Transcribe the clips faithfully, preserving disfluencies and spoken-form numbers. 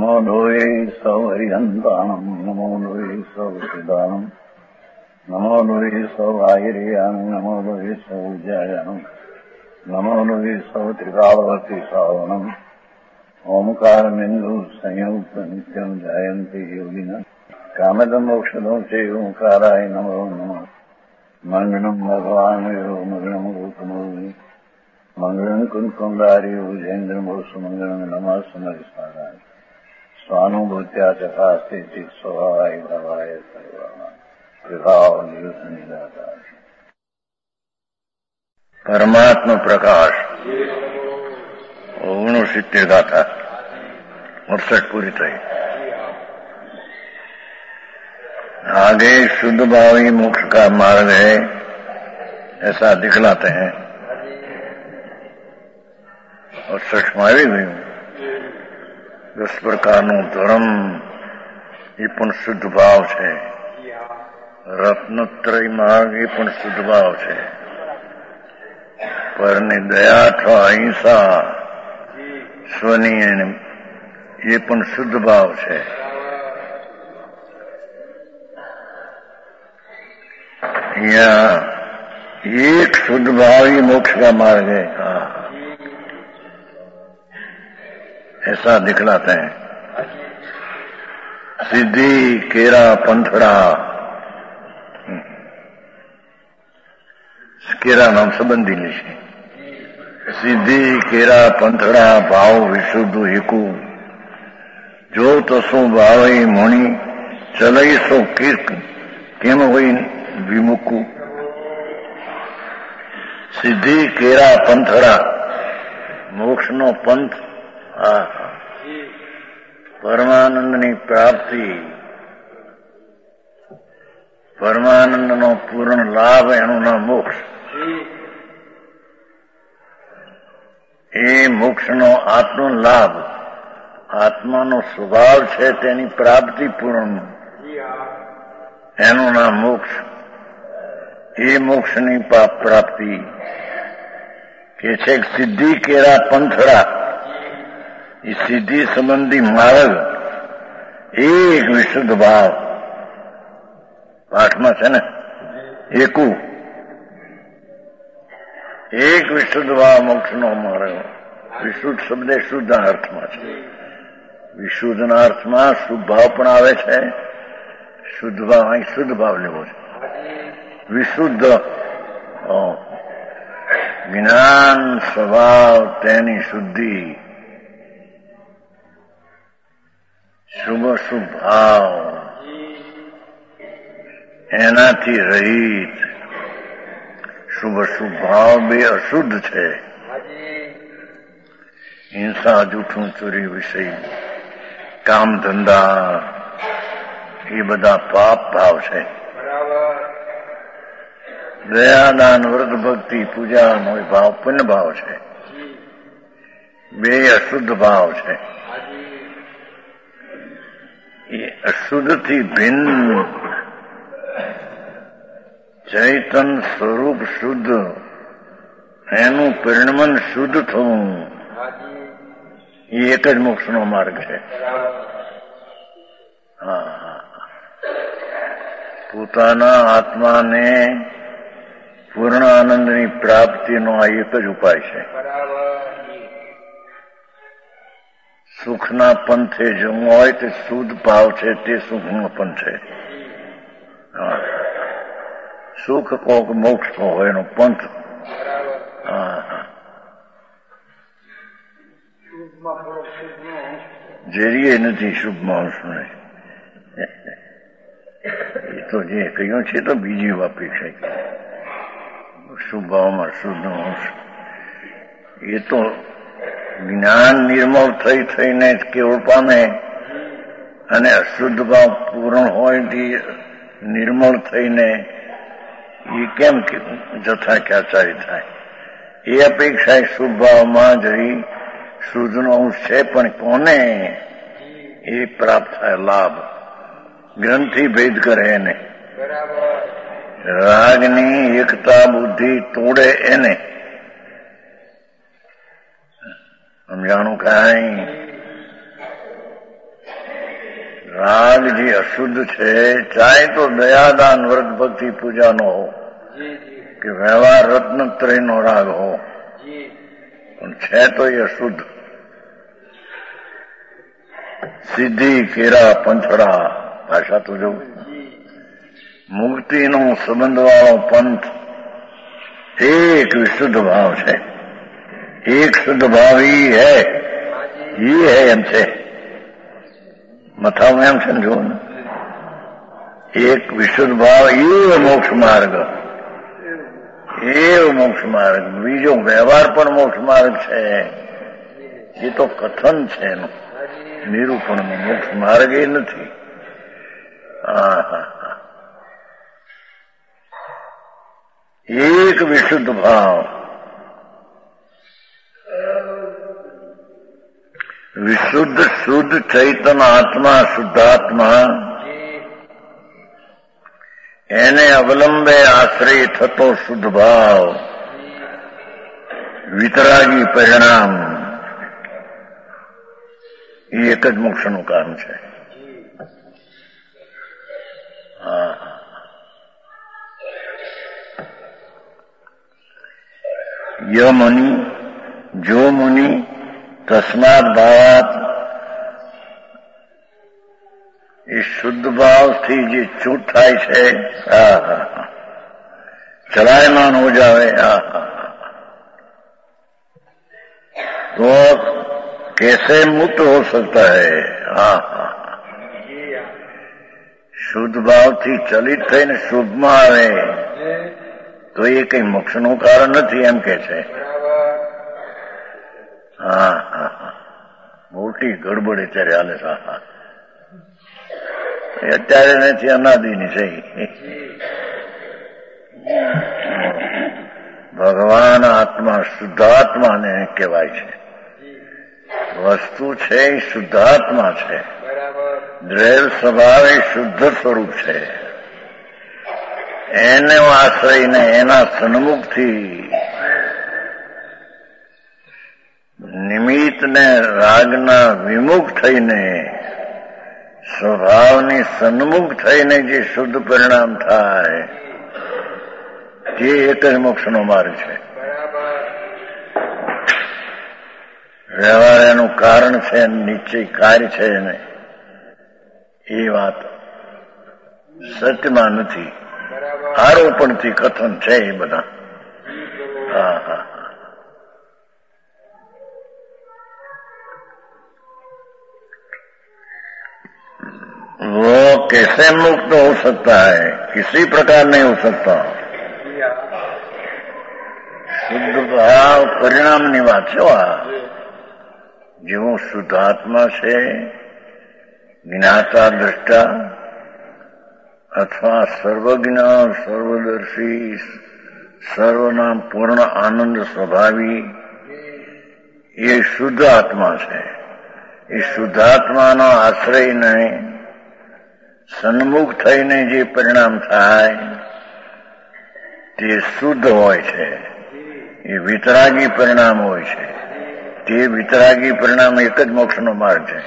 નમો લોહે સૌ હરિહંતાણમ નમો લોહે સૌ સિદાનમ નમો લોહે સૌ આયર્યાન નમો લોહે સૌ જયાનમ નમો લોહે સૌ ત્રિકાળવતી સાવનમ ઓમકાર બિંદુ સંયુક્ત નિત્યમ જયંતી યોગિના કામદમ ઔષધો છે ઓંકારાય નમો નમઃ મંગળમ ભગવાન મંગળમ ગૌતમોની મંગળમ કુંકુંડાર્યો જૈન્દ્રમોષ મંગળમ નમઃ સમરિસ્મરાય સ્વાનુભૂત્યા ચકાસ્તે ચિત સ્વભાવાય ભવાય સર્વમાં વિભાવ નિયુત નિરાકાર પરમાત્મા પ્રકાશ ઓગણસિત્તેર गाथा अड़सठ पूरी થઈ आगे शुद्ध भावी मोक्ष का मार्ग है ऐसा दिखलाते हैं। अड़सठ में આવી ગયું દસ પ્રકારનો ધર્મ એ પણ શુદ્ધ ભાવ છે, રત્નત્રય માર્ગ એ પણ શુદ્ધ ભાવ છે, પરની દયા અથવા અહિંસા સ્વની એ પણ શુદ્ધ ભાવ છે। यहाँ एक शुद्ध भाव ही मोक्ष का मार्ग है, हाँ ऐसा दिखलाते हैं। सिद्धि केरा पंथड़ा, केरा नाम संबंधी ले છે। सिद्धि केरा पंथड़ा भाव विशुद्ध एकू जो तसो भावई मोणी चलई सो कीर्क केम होई विमुक्कू। सिद्धि केरा पंथड़ा मोक्ष नो पंथ आ परमानंद नी प्राप्ति परमानंद नो पूर्ण लाभ एनु नाम मोक्ष। એ મોક્ષનો આત્મનો લાભ આત્માનો સ્વભાવ છે તેની પ્રાપ્તિ પૂર્ણ એનું નામ મોક્ષ। એ મોક્ષની પ્રાપ્તિ કે છે સિદ્ધિ કેરા પંથડા એ સિદ્ધિ સંબંધી માર્ગ એક વિશુદ્ધ ભાવ પાઠમાં છે ને એકુ એક વિશુદ્ધ ભાવ મોક્ષનો માર્ગ। વિશુદ્ધ શબ્દ શુદ્ધના અર્થમાં છે, વિશુદ્ધના અર્થમાં શુભ ભાવ પણ આવે છે, શુદ્ધ ભાવ અહીં શુદ્ધ ભાવ લેવો છે। વિશુદ્ધ જ્ઞાન સ્વભાવ તેની શુદ્ધિ શુભ શુભ ભાવ એનાથી રહિત। શુભ શુભ ભાવ બે અશુદ્ધ છે, હિંસા જૂઠું ચોરી વિષય કામ ધંધા એ બધા પાપ ભાવ છે। દયાદાન વ્રત ભક્તિ પૂજા નો ભાવ પુણ્ય ભાવ છે, બે અશુદ્ધ ભાવ છે। એ અશુદ્ધથી ભિન્ન ચૈતન સ્વરૂપ શુદ્ધ એનું પરિણમન શુદ્ધ થવું એ એક જ મોક્ષનો માર્ગ છે। હા, પોતાના આત્માને પૂર્ણ આનંદની પ્રાપ્તિનો આ એક જ ઉપાય છે। સુખના પંથે જવું હોય તે શુદ્ધ ભાવ છે, તે સુખનો પંથ છે। હા, સુખ કોક મોક્ષ હોય એનો પંથ। હા, જેરીએ નથી શુભ માણસને, એ તો જે કહ્યું છે તો બીજી અપેક્ષા શુભ ભાવમાં શુદ્ધ માણસ એ તો જ્ઞાન નિર્મળ થઈ થઈને કેવળ પામે અને અશુદ્ધ ભાવ પૂર્ણ હોય તે નિર્મળ થઈને એ કેમ જથા ક્યાચારી થાય। એ અપેક્ષા શુભ ભાવમાં જઈ શુદ્ધનો અંશ છે, પણ કોને એ પ્રાપ્ત થાય લાભ? ગ્રંથિ ભેદ કરે એને, રાગની એકતા બુદ્ધિ તોડે એને। સમજાણું કાંઈ? રાગ જે અશુદ્ધ છે, ચાહે તો દયાદાન વ્રત ભક્તિ પૂજાનો હો કે વ્યવહાર રત્નત્રયનો રાગ હો, પણ છે તો એ અશુદ્ધ. સિદ્ધિ કેરા પંથડા ભાષા તો જો મુક્તિનો સંબંધવાળો પંથ એક વિશુદ્ધ ભાવ છે. એક શુદ્ધ ભાવ ઈ હૈ, ઈ હૈ એમ છે. મથામાં એમ સમજો ને, એક વિશુદ્ધ ભાવ એ મોક્ષ માર્ગ, એ મોક્ષ માર્ગ. બીજો વ્યવહાર પણ મોક્ષ માર્ગ છે, એ તો કથન છે એનું, નિરૂપણનું. મોક્ષ માર્ગ એ નથી. હા હા હા, એક વિશુદ્ધ ભાવ, વિશુદ્ધ શુદ્ધ ચૈતન આત્મા, શુદ્ધાત્મા, એને અવલંબે આશ્રય થતો શુદ્ધ ભાવ, વિતરાગી પરિણામ, એ એક જ મોક્ષનું કારણ છે. હા, ય મુનિ, જો મુનિ તસ્માત ભાવાત, એ શુદ્ધ ભાવથી જે છૂટ થાય છે, હા હા, ચલાયમાન હો જાવે, હા હા, तो कैसे मुक्त हो सकता है? हाँ हाँ, શુદ્ધ ભાવથી ચલિત થઈને શુભમાં આવે તો એ કઈ મોક્ષનું કારણ નથી એમ કે છે. હા હા હા, મોટી ગડબડ અત્યારે હાલે. હા હા, અત્યારે નથી, અનાદિની છે. ભગવાન આત્મા શુદ્ધાત્માને કહેવાય છે. વસ્તુ છે એ શુદ્ધાત્મા છે. દ્રૈવ સ્વભાવ એ શુદ્ધ સ્વરૂપ છે. એને આશ્રયને એના સન્મુખથી નિમિત્તને રાગના વિમુખ થઈને સ્વભાવની સન્મુખ થઈને જે શુદ્ધ પરિણામ થાય તે એક જ મોક્ષનો માર્ગ છે. વ્યવહાર એનું કારણ છે, નિશ્ચય કાર્ય છે ને, એ વાત સત્યમાં નથી, આરોપણથી કથન છે એ બધા. હા હા, वो कैसे मुक्त हो सकता है? किसी प्रकार नहीं हो सकता. શુદ્ધ ભાવ પરિણામની વાત છે. આ જેવું શુદ્ધાત્મા છે, જ્ઞાતા દ્રષ્ટા અથવા સર્વજ્ઞ, સર્વદર્શી, સર્વના પૂર્ણ આનંદ સ્વભાવી, એ શુદ્ધ આત્મા છે. એ શુદ્ધાત્માનો આશ્રયને સન્મુખ થઈને જે પરિણામ થાય તે શુદ્ધ હોય છે. એ વિતરાગી પરિણામ હોય છે. તે વિતરાગી પરિણામ એક જ મોક્ષનો માર્ગ છે.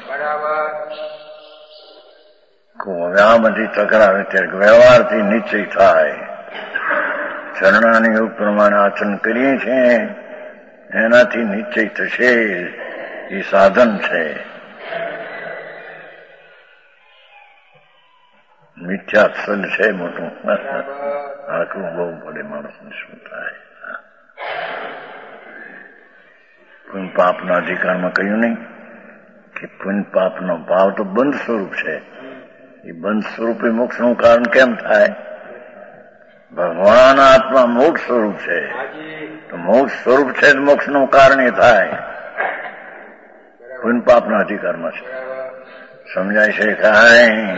આ બધી તકરાર અત્યારે વ્યવહારથી નિશ્ચય થાય. ચરણાની યોગ પ્રમાણે આચરણ કરીએ છીએ, એનાથી નિશ્ચય થશે. એ સાધન છે. મિથ્યાત્સલ છે મોટું. આટલું બહુ પડે માણસને શું થાય. પુણ્ય પાપના અધિકારમાં કહ્યું નહીં કે પુણ્ય પાપનો ભાવ તો બંધ સ્વરૂપ છે. એ બંધ સ્વરૂપે મોક્ષનું કારણ કેમ થાય? ભગવાન આત્મા મોક્ષ સ્વરૂપ છે, તો મોક્ષ સ્વરૂપ છે તો મોક્ષનું કારણ એ થાય. પુણ્ય પાપના અધિકારમાં છે. સમજાય છે? કાંઈ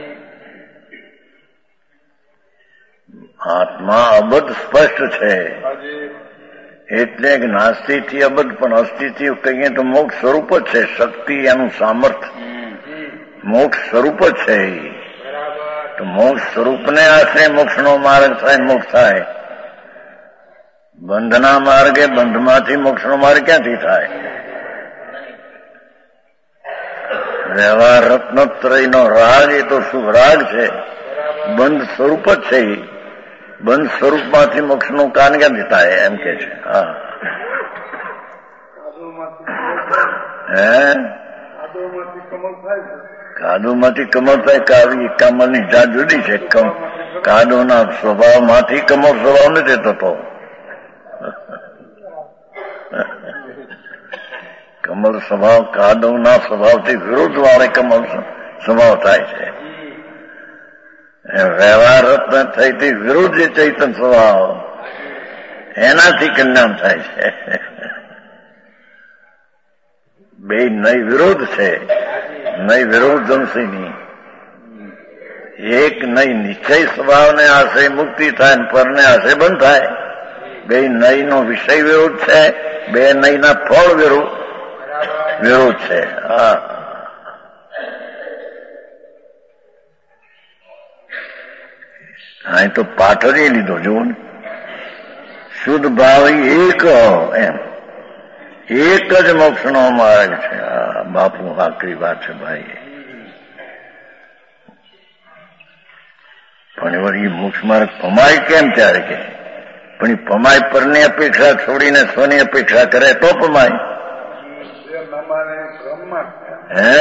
આત્મા અબધ સ્પષ્ટ છે. એટલે કે નાસ્તિથી અબધ, પણ અસ્થિથી કહીએ તો મોક્ષ સ્વરૂપ જ છે. શક્તિ એનું સામર્થ્ય મોક્ષ સ્વરૂપ જ છે. તો મોક્ષ સ્વરૂપને આશ્રય મોક્ષનો માર્ગ થાય, મોક્ષ થાય. બંધના માર્ગે બંધમાંથી મોક્ષનો માર્ગ ક્યાંથી થાય? વ્યવહાર રત્નત્રયનો રાગ એ તો શુભ રાગ છે, બંધ સ્વરૂપ જ છે. બંધ સ્વરૂપમાંથી મોક્ષનું કારણ ક્યાંથી થાય એમ કે છે. હા હે કાદુમાંથી કમળ થાય. કાવી કમળની જાત જુદી છે. કાદુના સ્વભાવમાંથી કમળ સ્વભાવ નથી થતો. કમળ સ્વભાવ કાદવના સ્વભાવથી વિરુદ્ધ વાળે કમળ સ્વભાવ થાય છે. વ્યવહાર રત્ન થઈથી વિરુદ્ધ જે ચૈતન સ્વભાવ એનાથી કલ્યાણ થાય છે. બે નઈ વિરોધ છે. નઈ વિરોધ જમશીની એક નઈ નિશ્ચય સ્વભાવને આશય મુક્તિ થાય ને પરને આશય બંધ થાય. બે નઈ નો વિષય વિરોધ છે, બે નઈ ના ફળ વિરોધ વિરોધ છે. હા હા તો પાઠ જ લીધો જુઓ ને. શુદ્ધ ભાવ એક એમ એક જ મોક્ષનો માર્ગ છે. આ બાપુ આકરી વાત છે ભાઈ. પણ એવા એ મોક્ષ માર્ગ પમાય કેમ ત્યારે કે પણ એ પમાય પરની અપેક્ષા છોડીને સ્વની અપેક્ષા કરે તો પમાય. હે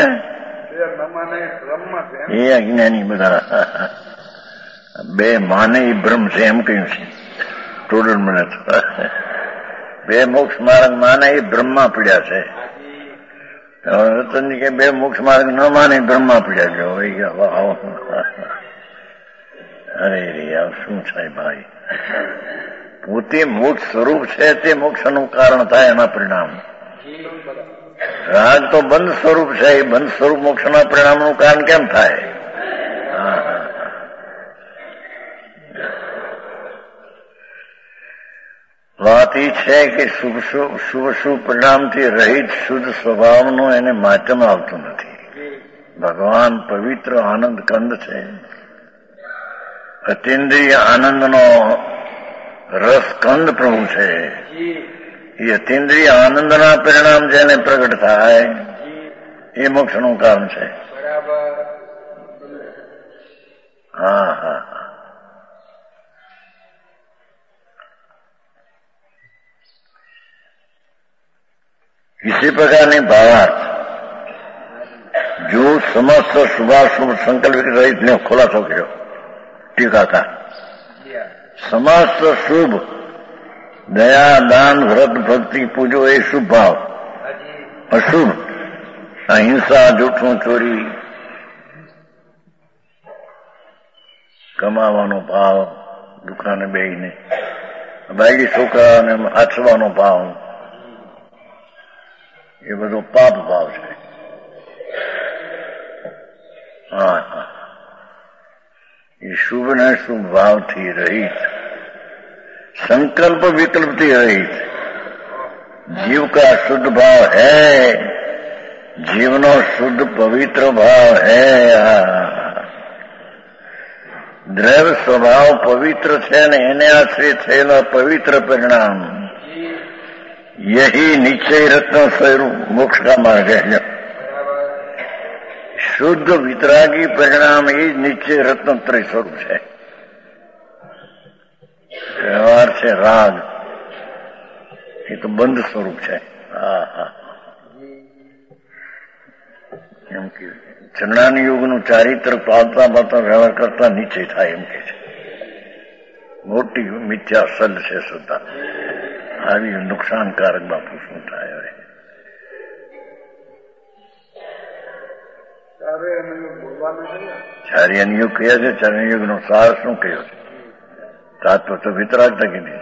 એ અજ્ઞાની બધા બે માને એ બ્રહ્મ છે એમ કહ્યું છે. ટોડલ મને બે મોક્ષ માર્ગ માને એ બ્રહ્મા પીડ્યા છે. રતનજી કે બે મોક્ષ માર્ગ ન માને બ્રહ્મા પીડ્યા છે. અરે રે શું થાય ભાઈ. પોતે મોક્ષ સ્વરૂપ છે તે મોક્ષનું કારણ થાય એના પરિણામ. રાગ તો બંધ સ્વરૂપ છે. એ બંધ સ્વરૂપ મોક્ષના પરિણામનું કારણ કેમ થાય? વાત એ છે કે શુભ શુભ શુભ શુભ પરિણામથી રહિત શુદ્ધ સ્વભાવનું એને માધ્યમ આવતું નથી. ભગવાન પવિત્ર આનંદ કંદ છે. અતિન્દ્રિય આનંદનો રસ કંદ પ્રભુ છે. એ અતિન્દ્રિય આનંદના પરિણામ જેને પ્રગટ થાય એ મોક્ષનું કારણ છે. હા હા इसी प्रकार ने भावार्थ जो समस्त शुभाशुभ संकल्प रहित ने खुलासो કર્યો ટીકાકાર. સમસ્ત શુભ દયા દાન વ્રત ભક્તિ પૂજો એ શુભ ભાવ. અશુભ અહિંસા જૂઠું ચોરી કમાવાનો ભાવ દુકાને બેહીને બાયડી છોકરાને આછવાનો ભાવ એ બધો પાપ ભાવ છે. હા હા એ શુભ ને શુભ ભાવથી રહિત संकल्प विकल्पથી रहित जीव का शुद्ध भाव है. जीवनो शुद्ध पवित्र भाव है. દ્રવ્ય સ્વભાવ પવિત્ર છે ને એને આશ્રિત થયેલા પવિત્ર પરિણામ यही निश्चय रत्न स्वरूप मोक्ष का मार्ग है. शुद्ध वितरागी परिणाम ये निश्चय रत्न त्रय स्वरूप है. व्यवहार છે રાગ એ તો બંધ સ્વરૂપ છે. હા હા એમ કે ચંદ્રાન યુગનું ચારિત્ર પાલતા પાલતા વ્યવહાર કરતા નિશ્ચય થાય એમ કે છે. મોટી મિથ્યા સલ છે સુદ્ધા. આવી નુકસાનકારક બાપુ શું થાય હવે? ચાર્યનિયોગ કહ્યા છે. ચાર્યનિયોગ નો સાર શું કહ્યો છે? તાત્વ તો વિતરાગતા કીધી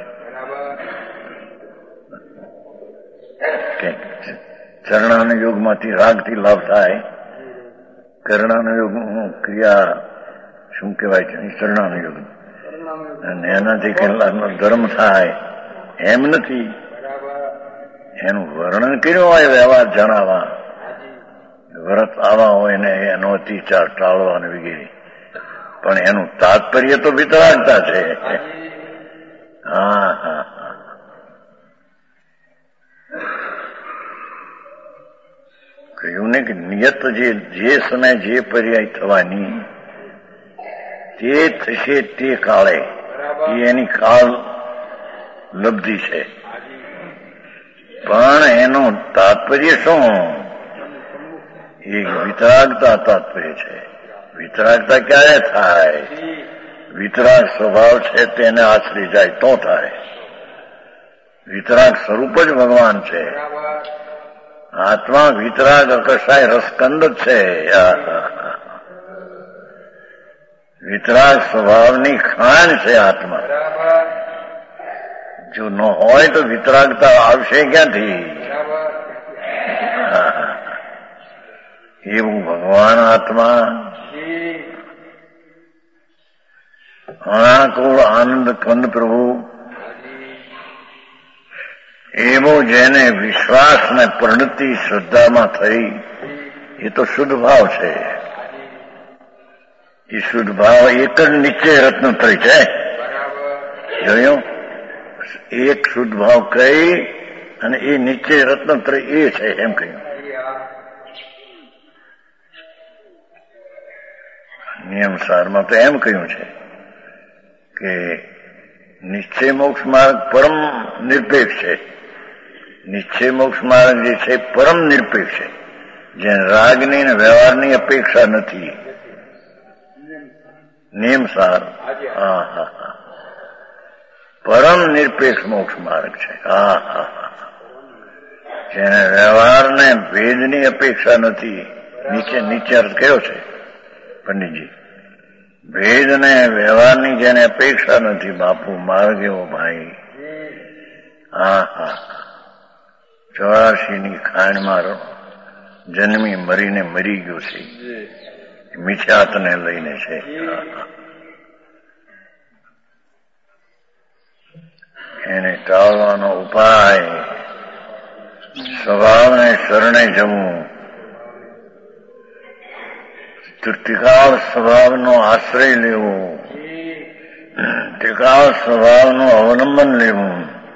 કે ચરણાના યોગમાંથી રાગથી લાભ થાય. કરણાના યોગ ક્રિયા શું કહેવાય છે? ચરણાના યોગ અને એનાથી કેટલાકનો ધર્મ થાય એમ નથી. એનું વર્ણન કર્યું હોય વ્યવહાર જણાવવા, વ્રત આવા હોય ને એનો અતિચાર ટાળવા અને વગેરે, પણ એનું તાત્પર્ય તો વિતરાગતા છે. હા હા કહ્યું ને કે નિયત જે જે સમય જે પર્યાય થવાની તે થશે તે કાળે એ એની કાળ લબ્ધિ છે, પણ એનું તાત્પર્ય શું? એક વિતરાગતા તાત્પર્ય છે. વિતરાગતા ક્યારે થાય? વિતરાગ સ્વભાવ છે તેને આશરે જાય તો થાય. વિતરાગ સ્વરૂપ જ ભગવાન છે. આત્મા વિતરાગ અકસાય રસકંદ છે. વિતરાગ સ્વભાવની ખાણ છે આત્મા. જો ન હોય તો વિતરાગતા આવશે ક્યાંથી? એવું ભગવાન આત્મા અનાકુળ આનંદ કંદ પ્રભુ એવો જેને વિશ્વાસ ને પરિણતિ શ્રદ્ધામાં થઈ એ તો શુદ્ધ ભાવ છે. એ શુદ્ધ ભાવ એક જ નીચે રત્નત્રય છે. જોયું? એક શુદ્ધ ભાવ કહી અને એ નીચે રત્નત્રય એ છે એમ કહ્યું. નિયમ સારમાં તો એમ કહ્યું છે કે નિશ્ચય મોક્ષ માર્ગ પરમ નિરપેક્ષ છે. નિશ્ચય મોક્ષ માર્ગ જે છે પરમ નિરપેક્ષ છે, જેને રાગની અને વ્યવહારની અપેક્ષા નથી. નિયમ સાર હા હા હા પરમ નિરપેક્ષ મોક્ષ માર્ગ છે. હા હા હા જેને વ્યવહારને ભેદની અપેક્ષા નથી. નીચે નીચે અર્થ કયો છે પંડિતજી? ભેદ ને વ્યવહારની જેને અપેક્ષા નથી બાપુ માર્ગ એવો ભાઈ. હા હા ચોરાશી ની ખાણમાં જન્મી મરીને મરી ગયો છે. મિથ્યાતને લઈને છે. એને ટાળવાનો ઉપાય સ્વભાવને શરણે જવું. ટિકાવ સ્વભાવનો આશ્રય લેવો, ટિકાવ સ્વભાવનું અવલંબન લેવું,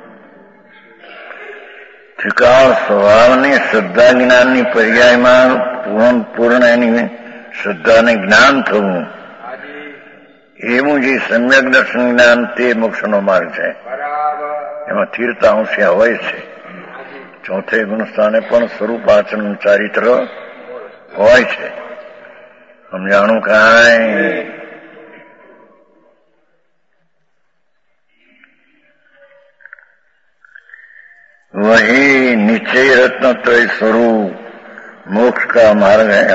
ટિકાવ સ્વભાવની શ્રદ્ધા જ્ઞાનની પર્યાયમાં પૂર્ણ પૂર્ણ એની શ્રદ્ધાને જ્ઞાન થવું. એવું જે સમ્યક દર્શન જ્ઞાન તે મોક્ષનો માર્ગ છે. એમાં સ્થિરતા હોશિયા હોય છે. ચોથે ગુણસ્થાને પણ સ્વરૂપ આચરણ ચારિત્ર હોય છે. સમજાણું કાંઈ? वही निश्चय रत्नत्रय स्वरूप मोक्ष का मार्ग है.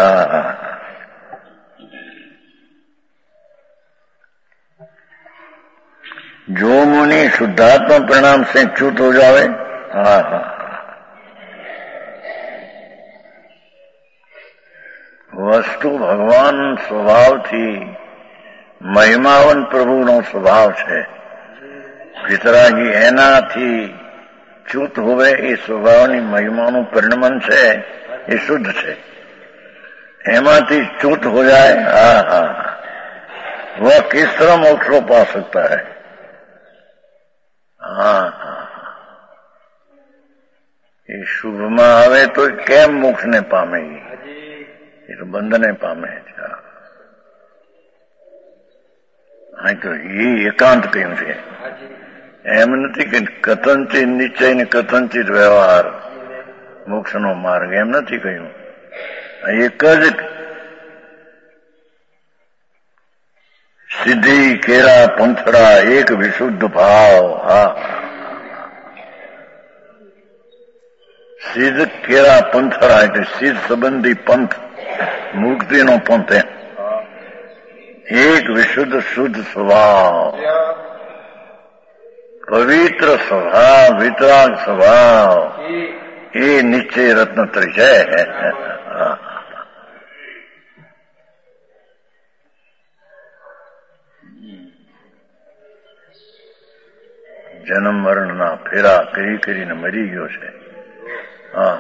जो मुनि शुद्धात्मा परिणाम से च्युत हो जावे, हाँ हाँ વસ્તુ ભગવાન સ્વભાવથી મહિમાવન પ્રભુનો સ્વભાવ છે. વિતરાગી એનાથી ચ્યુત હોવે એ સ્વભાવની મહિમાનું પરિણમન છે એ શુદ્ધ છે. એમાંથી ચ્યુત હો જાય, હા હા વह किस तरह मोक्ष को पा सकता है? હા હા એ શુભમાં આવે તો કેમ મોક્ષને પામે? એ તો બંધને પામે છે. હા તો એ એકાંત કહ્યું છે. એમ નથી કે કથનચિત નિશ્ચય ને કથનચિત વ્યવહાર મોક્ષનો માર્ગ એમ નથી કહ્યું. એક જ સિદ્ધિ કેરા પંથડા એક વિશુદ્ધ ભાવ. હા સિદ્ધ કેરા પંથડા એટલે સિદ્ધ સંબંધી પંથ, મુક્તિનો પંથ. એક વિશુદ્ધ શુદ્ધ સ્વભાવ, પવિત્ર સ્વભાવ, વિતરાગ સ્વભાવ એ નિશ્ચય રત્નત્રય છે. જન્મ મરણના ફેરા કરી કરીને મરી ગયો છે. હા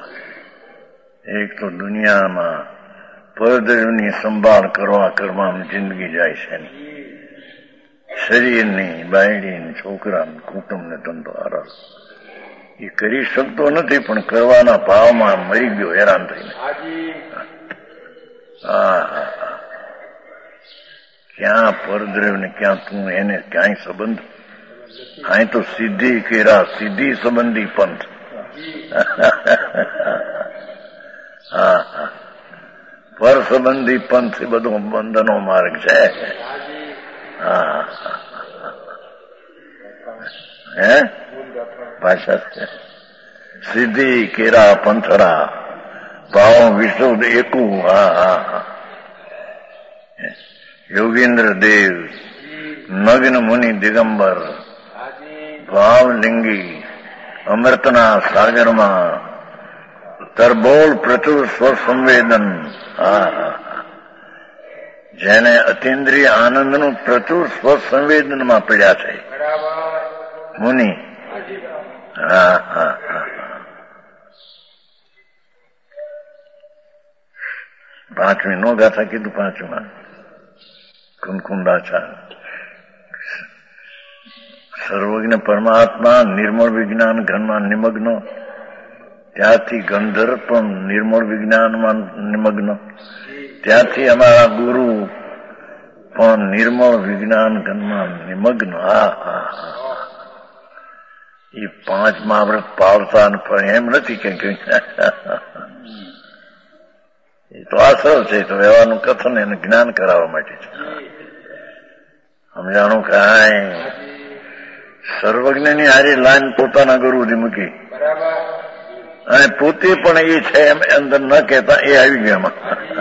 એક તો દુનિયામાં પરદેવની સંભાળ કરવા કરવામાં જિંદગી જાય છે. શરીરની, બાયડીની, છોકરાની, કુટુંબને ધંધો આરસ એ કરી શકતો નથી, પણ કરવાના ભાવમાં મરી ગયો હેરાન થઈને. હા હા હા ક્યાં પરદ્રવ ને ક્યાં તું, એને ક્યાંય સંબંધ. અહીં તો સીધી કેરા, સીધી સંબંધી પંથ. હા હા પર સંબંધી પંથ એ બધો બંધનો માર્ગ છે. હા હે ભાષા છે. સીધી કેરા પંથરા ભાવ વિશુદ્ધ એકું. હા હા હા યોગેન્દ્ર દેવ નગ્ન મુનિ દિગંબર ભાવલિંગી અમૃતના સાગરમાં તરબોળ પ્રચુર સ્વસંવેદન. હા હા જેને અતિન્દ્રિય આનંદનું પ્રચુર સ્વસંવેદનમાં પડ્યા છે મુનિ. હા હા હા પાંચમી નો ગાથા કીધું. પાંચમાં કુંકુંડાચાર સર્વજ્ઞ પરમાત્મા નિર્મળ વિજ્ઞાન ઘનમાં નિમગ્ન. ત્યાંથી ગંધર્વ પણ નિર્મળ વિજ્ઞાનમાં નિમગ્ન. ત્યાંથી અમારા ગુરુ પણ નિર્મળ વિજ્ઞાન ઘનમાં નિમગ્ન. હા હા હા એ પાંચ મહાવ્રત પાવતા પણ એમ નથી કે એ તો આસર છે. તો વ્યવહારનું કથન એને જ્ઞાન કરાવવા માટે છે. સમજાણું કાંઈ સર્વજ્ઞની હારી લાઈન પોતાના ગુરુથી મૂકી અને પોતે પણ એ છે એમ અંદર ન કહેતા એ આવી ગયા એમાં.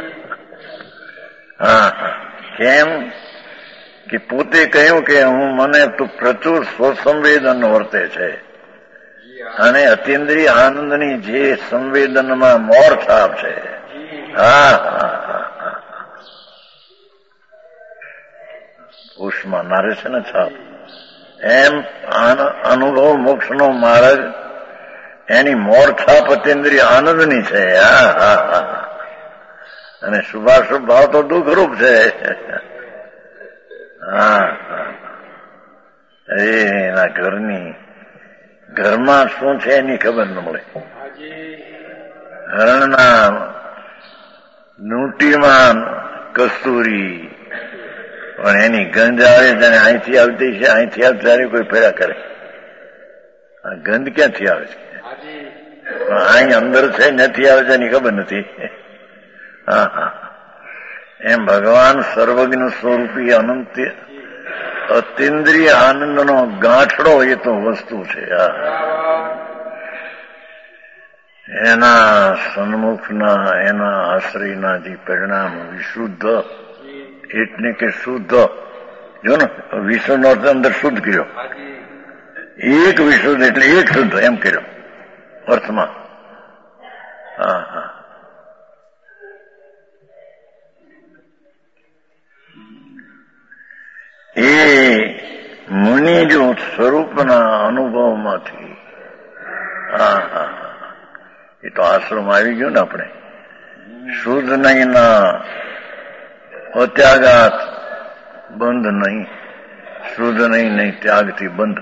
હા કેમ કે પોતે કહ્યું કે હું મને તો પ્રચુર સ્વસંવેદન વર્તે છે અને અતિન્દ્રિય આનંદની જે સંવેદનમાં મોર છાપ છે. હા હા હા ઉષ્મા નારે છે ને છાપ. એમ અનુભવ મોક્ષનો માર્ગ એની મોર છાપ અતિન્દ્રિય આનંદની છે. હા હા હા અને શુભાશુભ ભાવ તો દુઃખરૂપ છે. હા એના ઘરની ઘરમાં શું છે એની ખબર ન મળે. હરણના નૂટીમાં કસ્તુરી પણ એની ગંધ આવે છે અને અહીંથી આવતી છે. અહીંથી આવતી ત્યારે કોઈ ફેરા કરે. આ ગંધ ક્યાંથી આવે છે? પણ અહીં અંદર છે નથી આવે છે એની ખબર નથી. હા હા એમ ભગવાન સર્વજ્ઞ સ્વરૂપી અનંત અતિન્દ્રિય આનંદનો ગાંઠડો એ તો વસ્તુ છે. એના સન્મુખના એના આશ્રયના જે પરિણામ વિશુદ્ધ એટલે કે શુદ્ધ. જો ને વિશુદ્ધ નો અંદર શુદ્ધ કર્યો. એક વિશુદ્ધ એટલે એક શુદ્ધ એમ કર્યો અર્થમાં. હા હા એ મુનિ જો સ્વરૂપના અનુભવમાંથી. હા હા એ તો આશ્રમ આવી ગયો ને આપણે. શુદ્ધ નહીં ના અત્યાગાત બંધ નહીં. શુદ્ધ નહીં નહીં ત્યાગથી બંધ.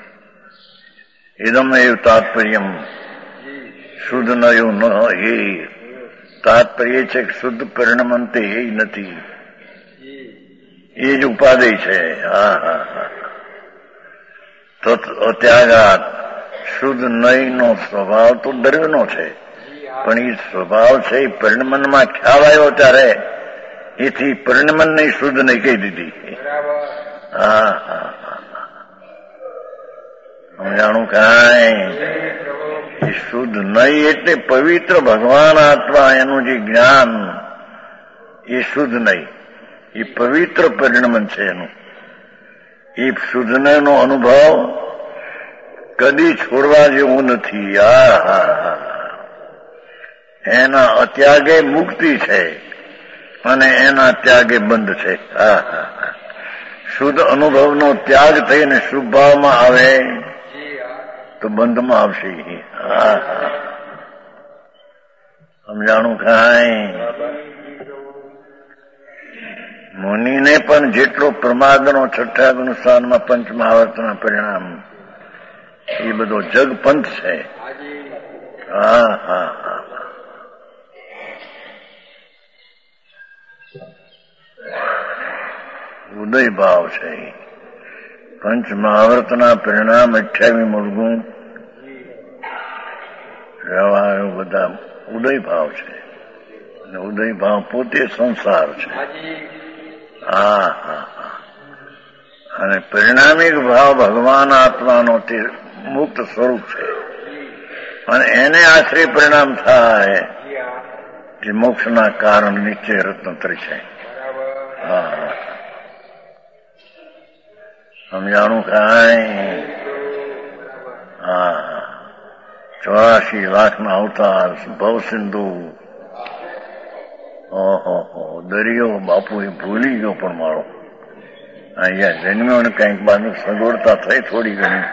ઇદમ એવું તાત્પર્યમ શુદ્ધ ન એવું ન એ તાત્પર્ય છે કે શુદ્ધ પરિણમંતે એ નથી. એ જ ઉપાધિ છે. હા હા હા તો અત્યાગાત શુદ્ધ નહીં નો સ્વભાવ તો દ્રવ્યનો છે, પણ એ સ્વભાવ છે એ પરિણમનમાં ખ્યાલ આવ્યો ત્યારે એથી પરિણમન નહીં શુદ્ધ નહીં કહી દીધી. હા હા સમજાણું કાંઈ શુદ્ધ નહીં એટલે પવિત્ર ભગવાન આત્મા એનું જે જ્ઞાન એ શુદ્ધ નહીં, એ પવિત્ર પરિણમન છે એનું. એ શુદ્ધનો અનુભવ કદી છોડવા જેવું નથી. આ હા હા એના અત્યાગે મુક્તિ છે અને એના ત્યાગે બંધ છે. હા હા શુદ્ધ અનુભવનો ત્યાગ થઈને શુભ ભાવમાં આવે તો બંધમાં આવશે. હા હા સમજાણું કાંઈ મુનિને પણ જેટલો પ્રમાદનો છઠ્ઠા ગુણ સ્થાનમાં પંચ મહાવર્તના પરિણામ એ બધો જગપંથ છે. હા હા હા ઉદય ભાવ છે. પંચ મહાવર્તના પરિણામ અઠ્યાવી મૂળગુણ વ્યવહારો બધા ઉદય ભાવ છે. અને ઉદય ભાવ પોતે સંસાર છે. હા હા હા અને પરિણામિક ભાવ ભગવાન આત્માનો તે મુક્ત સ્વરૂપ છે. અને એને આશ્રય પરિણામ થાય જે મોક્ષના કારણ નિશ્ચય રત્નત્રય છે. હા સમજાણું કાંઈ? હા ચોરાશી લાખના અવતાર ભવ સિંધુ. ઓહો દરિયો બાપુ એ ભૂલી ગયો પણ મારો અહીંયા જન્મ્યો ને કંઈક બાજુ સગવડતા થઈ થોડી ઘણી.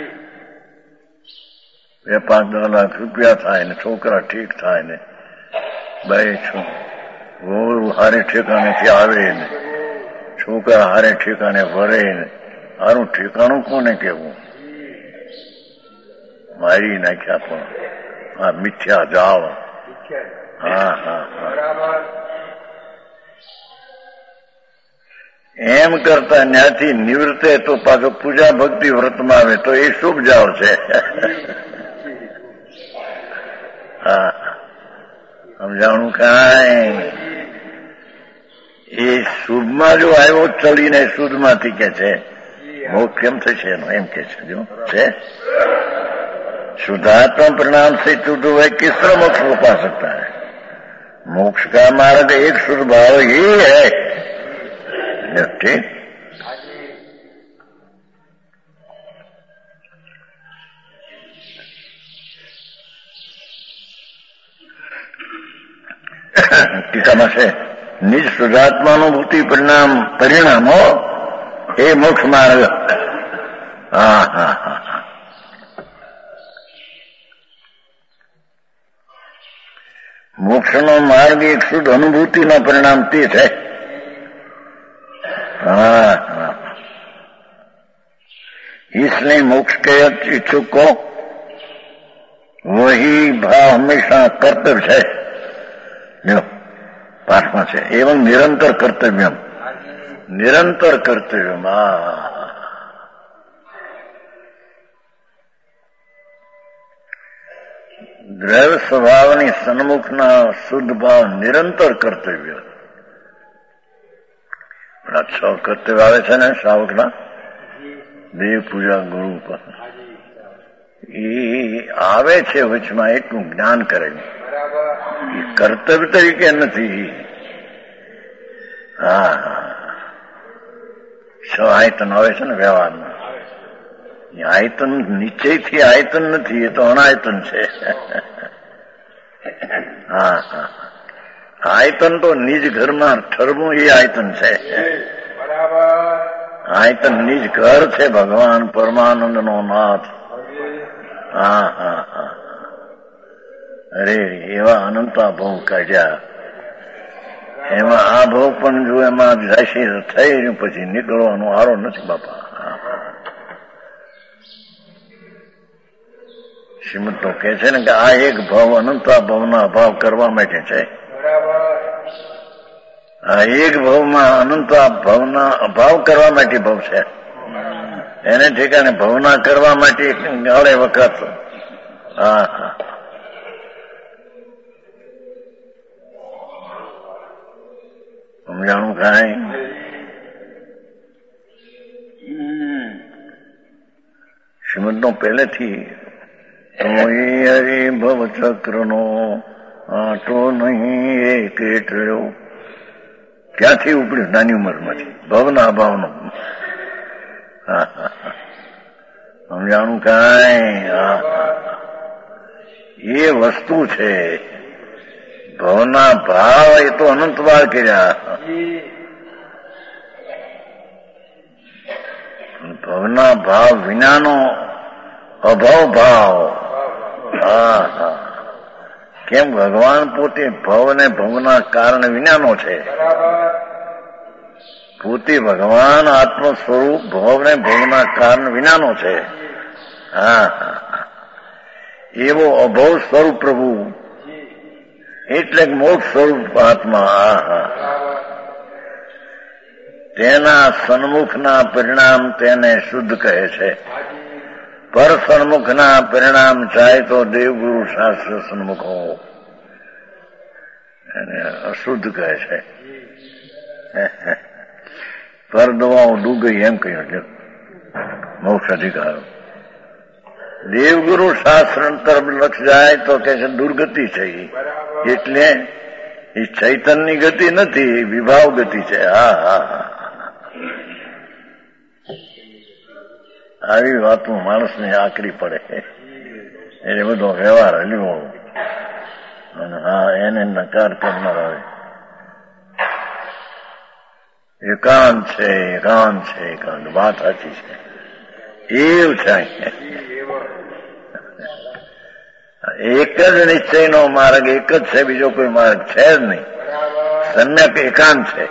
બે પાંચ દસ લાખ રૂપિયા થાય ને છોકરા ઠીક થાય ને બે છું હારે ઠેકાણેથી આવે ને છોકરા હારે ઠેકાણે ભરે ને હારું ઠેકાણું કોને કેવું? મારી નાખ્યા પણ આ મિથ્યા જાળ. હા હા હા એમ કરતા ત્યાંથી નિવૃત્તે તો પાછો પૂજા ભક્તિ વ્રતમાં આવે તો એ શુભ જાળ છે. હા સમજાણું કાંઈ? એ શુભમાં જો આવ્યો ચડીને શુદ્ધમાંથી કે છે મોક્ષ કેમ થશે એનો એમ કે છે. જો છે शुद्धात्मा परिणाम से शुद्ध हुए किस तरह मोक्ष को पा सकता है? मोक्ष का मार्ग एक शुद्ध भाव ही है. ठीक ટીકામાં છે નિજ શુદ્ધાત્માનુભૂતિ પરિણામ પરિણામો એ મોક્ષ માર્ગ. હા હા હા મોક્ષનો માર્ગ એક શુદ્ધ અનુભૂતિના પરિણામ તે છે. हाँ हाँ इसलिए मोक्ष के इच्छुक को वही भाव हमेशा कर्तव्य है. जो पाठમાં છે एवं निरंतर कर्तव्यम निरंतर कर्तव्यम. દ્રવ્ય સ્વભાવની સન્મુખના શુદ્ધ ભાવ નિરંતર કર્તવ્ય. છ કર્તવ્ય આવે છે ને શ્રાવકના દેવ પૂજા ગુરુ પર એ આવે છે વચમાં એટલું જ્ઞાન કરે એ કર્તવ્ય તરીકે નથી. હા છ આયતન આવે છે ને વ્યવહારમાં. આયતન નિશ્ચયથી આયતન નથી, એ તો અનાયતન છે. હા હા આયતન તો નિજ ઘરમાં ઠરવું એ આયતન છે. આયતન નિજ ઘર છે ભગવાન પરમાનંદ નો નાથ. હા હા હા અરે એવા અનંતા ભોગ કાઢ્યા. એમાં આ ભોગ પણ જો એમાં રાશિ થઈ પછી નીકળવાનો આરો નથી બાપા. શ્રીમદ તો કે છે ને કે આ એક ભાવ અનંતા ભાવના અભાવ કરવા માટે છે. આ એક ભાવમાં અનંતા ભાવના અભાવ કરવા માટે ભાવ છે. એને ઠેકાણે ભાવના કરવા માટે ગાળે વખત. હા હા સમજાણું કાંઈ? શ્રીમદ નો પહેલેથી હરે ભવ ચક્ર નો આટો નહીં એ કેટલો. ક્યાંથી ઉપડ્યું? નાની ઉંમરમાંથી ભવના અભાવનો. સમજાણું કાંઈ? એ વસ્તુ છે. ભવના ભાવ એ તો અનંત વાર કર્યા. ભવના ભાવ વિનાનો અભાવ ભાવ. હા હા કેમ? ભગવાન પોતે ભવ ને ભવના કારણ વિનાનો છે. પોતે ભગવાન આત્મ સ્વરૂપ ભવ ને ભવના કારણ વિનાનો છે. હા હા એવો અભવ સ્વરૂપ પ્રભુ એટલે મોક્ષ સ્વરૂપ આત્મા. હા હા તેના સન્મુખના પરિણામ તેને શુદ્ધ કહે છે. પર સન્મુખના પરિણામ ચાહે તો દેવગુરુ શાસ્ત્ર સન્મુખો એને અશુદ્ધ કહે છે. પર દવાઓ ડૂબ ગઈ એમ કહ્યું મોક્ષ અધિકારો. દેવગુરુ શાસ્ત્ર તરફ લક્ષ જાય તો કે છે દુર્ગતિ છે એટલે એ ચૈતનની ગતિ નથી, વિભાવ ગતિ છે. હા હા હા આવી વાતો માણસને આકરી પડે એટલે બધો વ્યવહાર હલ્યો અને હા એને નકાર કરનાર આવે. એકાંત છે એકાંત છે એકાંત વાત સાચી છે. એવું છે એક જ નિશ્ચયનો માર્ગ એક જ છે, બીજો કોઈ માર્ગ છે જ નહીં. સમ્યક એકાંત છે.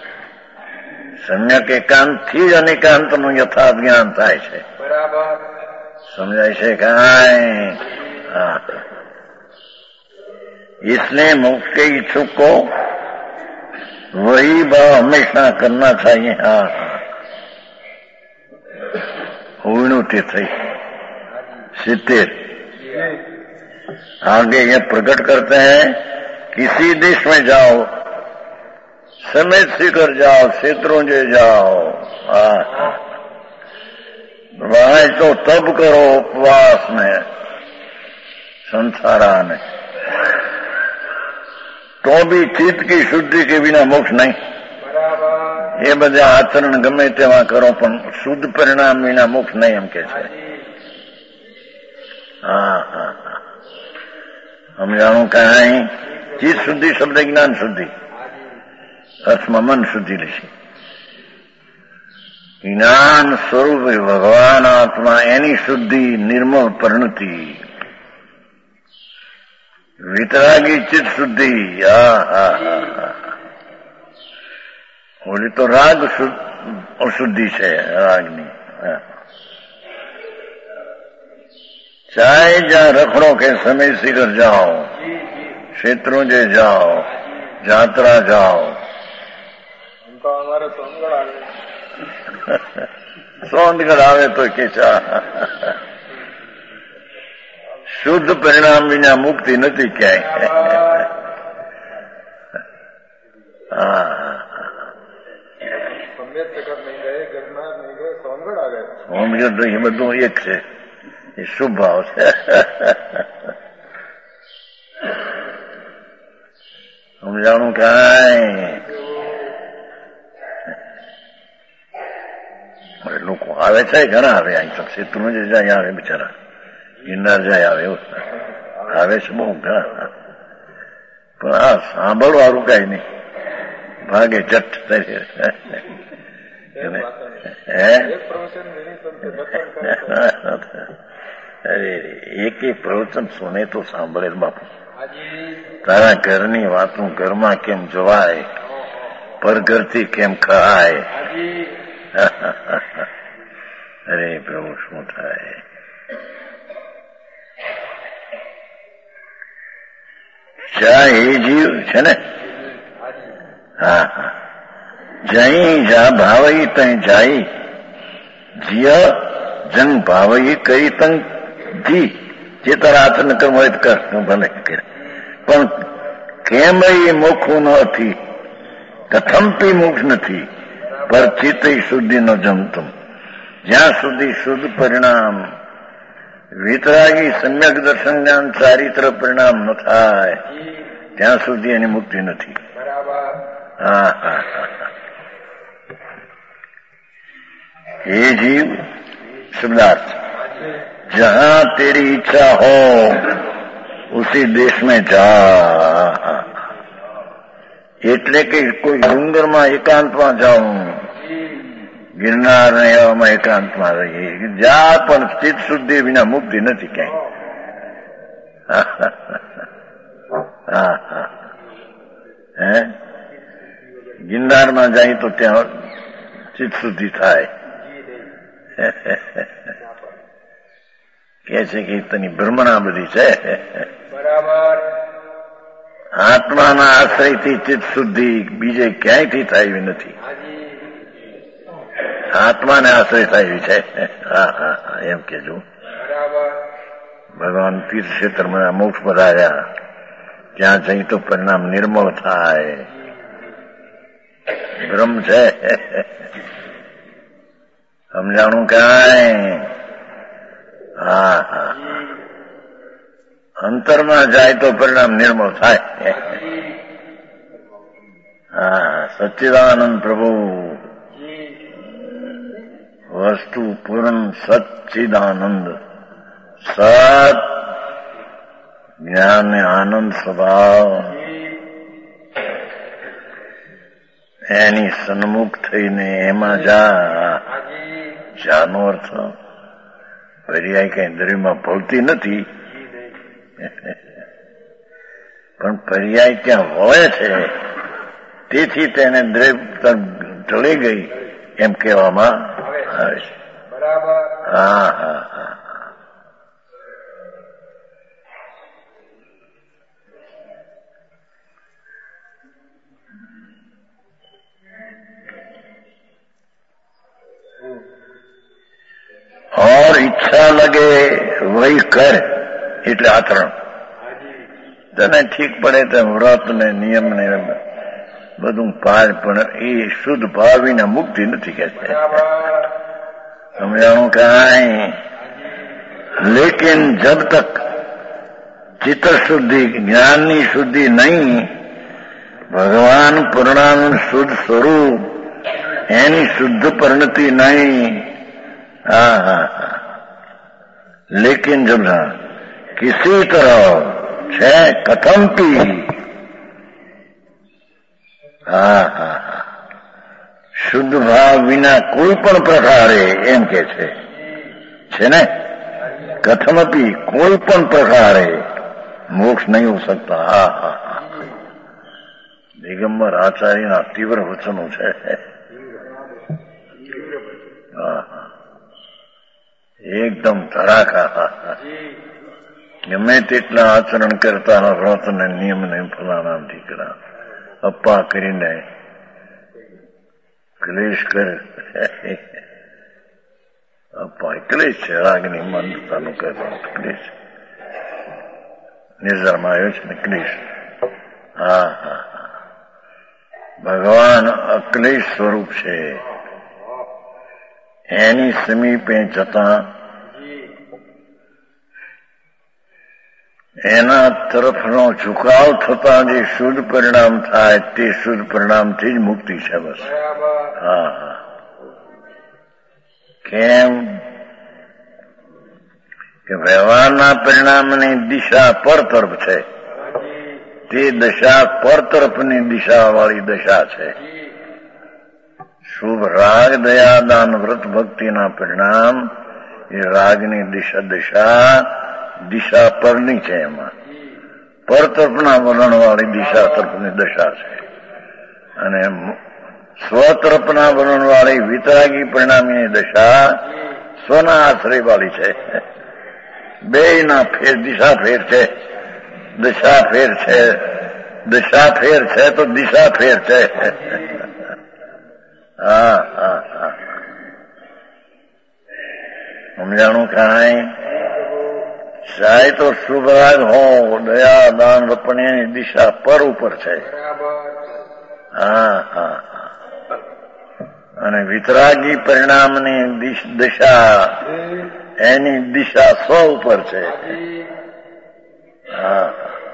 સમ્યક એકાંત થી જ અનેકાંતનું યથાર્થ જ્ઞાન થાય છે. સમજાય છે કાંઈ? હા इसलिए मोक्ष के इच्छुक को वही भाव हमेशा करना चाहिए. हाँ उन्नति થઈ सितर आगे ये प्रकट करते हैं किसी देश में जाओ समेत सीकर जाओ क्षेत्रों जे जाओ. हाँ वहां तो तब करो उपवास में संसारा में तो भी चित्त की शुद्धि के बिना मोक्ष नहीं. એ બધા આચરણ ગમે તેવા કરો પણ શુદ્ધ પરિણામ વિના મોક્ષ નહીં એમ કે છે. હા હા હા સમજાણું કાંઈ? ચિત્ત શુદ્ધિ શબ્દ જ્ઞાન શુદ્ધિ અર્થમાં મન શુદ્ધિ લેશે. જ્ઞાન સ્વરૂપ ભગવાન આત્મા એની શુદ્ધિ નિર્મળ પરિણતિ. વિતરાગી ચિત્ત શુદ્ધિ. હા હા હા ઓલી તો રાગ અશુદ્ધિ છે રાગની. ચાહે જ્યાં રખડો કે સમય શિખર જાઓ ક્ષેત્રો જે જાઓ જાત્રા જાઓ સોનગઢ આવે તો કે શુદ્ધ પરિણામ વિના મુક્તિ નથી ક્યાંય. હા સોનગઢ તો એ બધું એક છે. એ શુભ ભાવ છે. સમજાણું કાંઈ? લોકો આવે છે ઘણા આવે અહીં તો ક્ષેત્રમાં જે જાય આવે બિચારા ગિરનાર જાય આવે એવું આવે છે બહુ ઘણા. પણ આ સાંભળવાળું કઈ નહીં ભાગે જટ થઈ. અરે એક એક પ્રવચન સુને તો સાંભળે બાપુ. તારા ઘરની વાતું ઘરમાં કેમ જવાય, પરઘરથી કેમ ખાય. અરે પ્રભુ શું થાય. ચા એ જીવ છે ને. હા હા જઈ જા ભાવઈ તઈ જાય જીય જંગ ભાવઈ કરી તંગ જી. જે તારા હાથ ન કરવો હોય કર ભલે કર પણ કેમ એ મોખું નથી કથમપી મોક્ષ નથી પર ચિત્ત શુદ્ધિ નો જમતું. જ્યાં સુધી શુદ્ધ પરિણામ વિતરાગી સમ્યક દર્શન જ્ઞાન ચારિત્ર પરિણામ ન થાય ત્યાં સુધી એની મુક્તિ નથી. હા હા હા हे जीव शब्दार्थ जहां तेरी इच्छा हो उसी देश में जा. એટલે કે કોઈ ડુંગરમાં એકાંતમાં જાઉં ગિરનાર ને એવામાં એકાંતમાં રહીએ જા પણ ચિત્ત શુદ્ધિ વિના મુક્તિ નથી ક્યાંય. હા હા હે ગિરનારમાં જાય તો ત્યાં ચિત્ત શુદ્ધિ થાય. કે છે કે તેની ભ્રમણા બધી છે. બરાબર. આત્માના આશ્રયથી ચિત્ત શુદ્ધિ બીજે ક્યાંયથી થાય એવી નથી. આત્માને આશ્રય થાય એવી છે. હા હા હા એમ કેજો. બરાબર. ભગવાન તીર્થ ક્ષેત્રમાં મોક્ષ પધાર્યા, ત્યાં જઈ તો પરિણામ નિર્મળ થાય. ભ્રમ છે, સમજાણું કાંઈ? હા હા અંતરમાં જાય તો પરિણામ નિર્મળ થાય. હા સચ્ચિદાનંદ પ્રભુ વસ્તુ પૂર્ણ સચ્ચિદાનંદ સત જ્ઞાન આનંદ સ્વભાવ એની સન્મુખ થઈને એમાં જા. જાનો અર્થ પર્યાય કઈ દરિયામાં ભળતી નથી, પણ પર્યાય ત્યાં હોય છે, તેથી તેને દ્રવ્ય ઢળી ગઈ એમ કહેવામાં આવે છે. બરાબર. હા હા હા और ઈચ્છા લગે વહી કર એટલે આચરણ. તને ઠીક પડે તો વ્રત ને નિયમ ને બધું પાળ, પણ એ શુદ્ધ ભાવ વિના મુક્તિ નથી કે છે. સમજાણું કાંઈ? લેકિન જબ તક ચિત્ત શુદ્ધિ જ્ઞાનની શુદ્ધિ નહીં, ભગવાન પૂર્ણાનંદ શુદ્ધ સ્વરૂપ એની શુદ્ધ પરિણતિ નહીં. હા હા હા લેकिन जब किसी तरह છે કથમપી. હા હા હા શુદ્ધ ભાવ વિના કોઈ પણ પ્રકારે એમ કે છે છે ને કથમપી કોઈ પણ પ્રકારે મોક્ષ નહીં હો सकता. હા હા હા દિગંબર આચાર્યના તીવ્ર વચનો છે. હા હા એકદમ ધડાકા. ગમે તેટલા આચરણ કરતા વ્રત ને નિયમ ને ફલાણા દીકરા અપ્પા કરીને ક્લેશ કરે. અપ્પા ક્લેશ છે, રાગની મંદતાનું કરવાનું ક્લેશ. નિર્જરમાં આવ્યો છે ને ક્લેશ. હા હા હા ભગવાન અક્લેશ સ્વરૂપ છે. એની સમીપે જતા એના તરફનો ઝુકાવ થતા જે શુદ્ધ પરિણામ થાય તે શુદ્ધ પરિણામથી જ મુક્તિ છે. બસ. હા હા કેમ કે વ્યવહારના પરિણામની દિશા પર તરફ છે, તે દશા પર તરફની દિશા વાળી દશા છે. શુભ રાગ દયા દાન વ્રત ભક્તિના પરિણામ એ રાગની દિશા દશા દિશા પરની છે. એમાં પર તરફના વલણ વાળી દિશા તરફની દશા છે, અને સ્વ તરફના વલણ વાળી વિતરાગી પરિણામની દશા સ્વના આશ્રય વાળી છે. બે ના ફેર દિશા ફેર છે. દશા ફેર છે, દશા ફેર છે તો દિશા ફેર છે. હા હા હા સમજાણું કાંઈ? ચાહે તો શુભ રાગ હો, દયા દાન પણ એની દિશા પર ઉપર છે. હા હા હા અને વિતરાગી પરિણામની દિશા એની દિશા સ્વ ઉપર છે. હા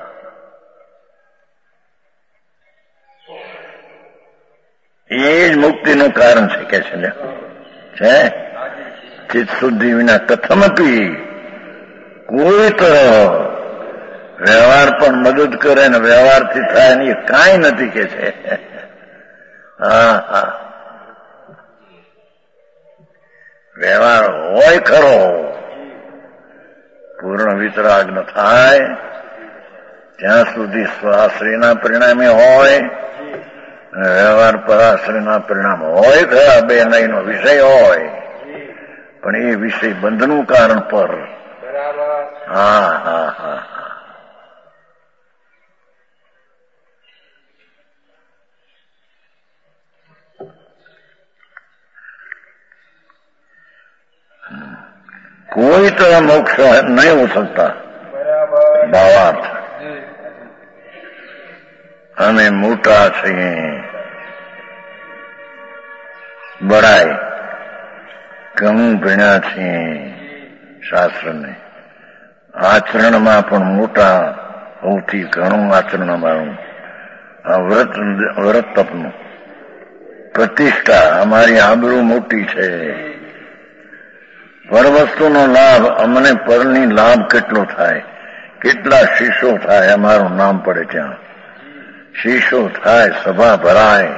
એ જ મુક્તિનું કારણ છે કે છે ને છે ચિત્ત શુદ્ધિ વિના કથમપી કોઈ તરહ વ્યવહાર પણ મદદ કરે ને વ્યવહારથી થાય ને એ કાંઈ નથી કે છે. હા હા વ્યવહાર હોય ખરો, પૂર્ણ વિતરાગ ન થાય ત્યાં સુધી સ્વાશ્રયના પરિણામે હોય, વ્યવહાર પરાશ્રયના પરિણામ હોય ખરા, બે નયનો વિષય હોય, પણ એ વિષય બંધનું કારણ પર બરાબર. હા હા હા હા कोई तरह मोक्ष नहीं हो सकता। બરાબર. भावार्थ જી. हमें मोटा છીએ, બડાય ઘણું ભણ્યા છીએ શાસ્ત્રને, આચરણમાં પણ મોટા સૌથી ઘણું આચરણમાં આ વ્રત વ્રત તપનું પ્રતિષ્ઠા, અમારી આબરૂ મોટી છે. પરવસ્તુનો લાભ, અમને પરની લાભ કેટલો થાય, કેટલા શીશો થાય, અમારું નામ પડે ત્યાં. શીશો થાય, સભા ભરાય.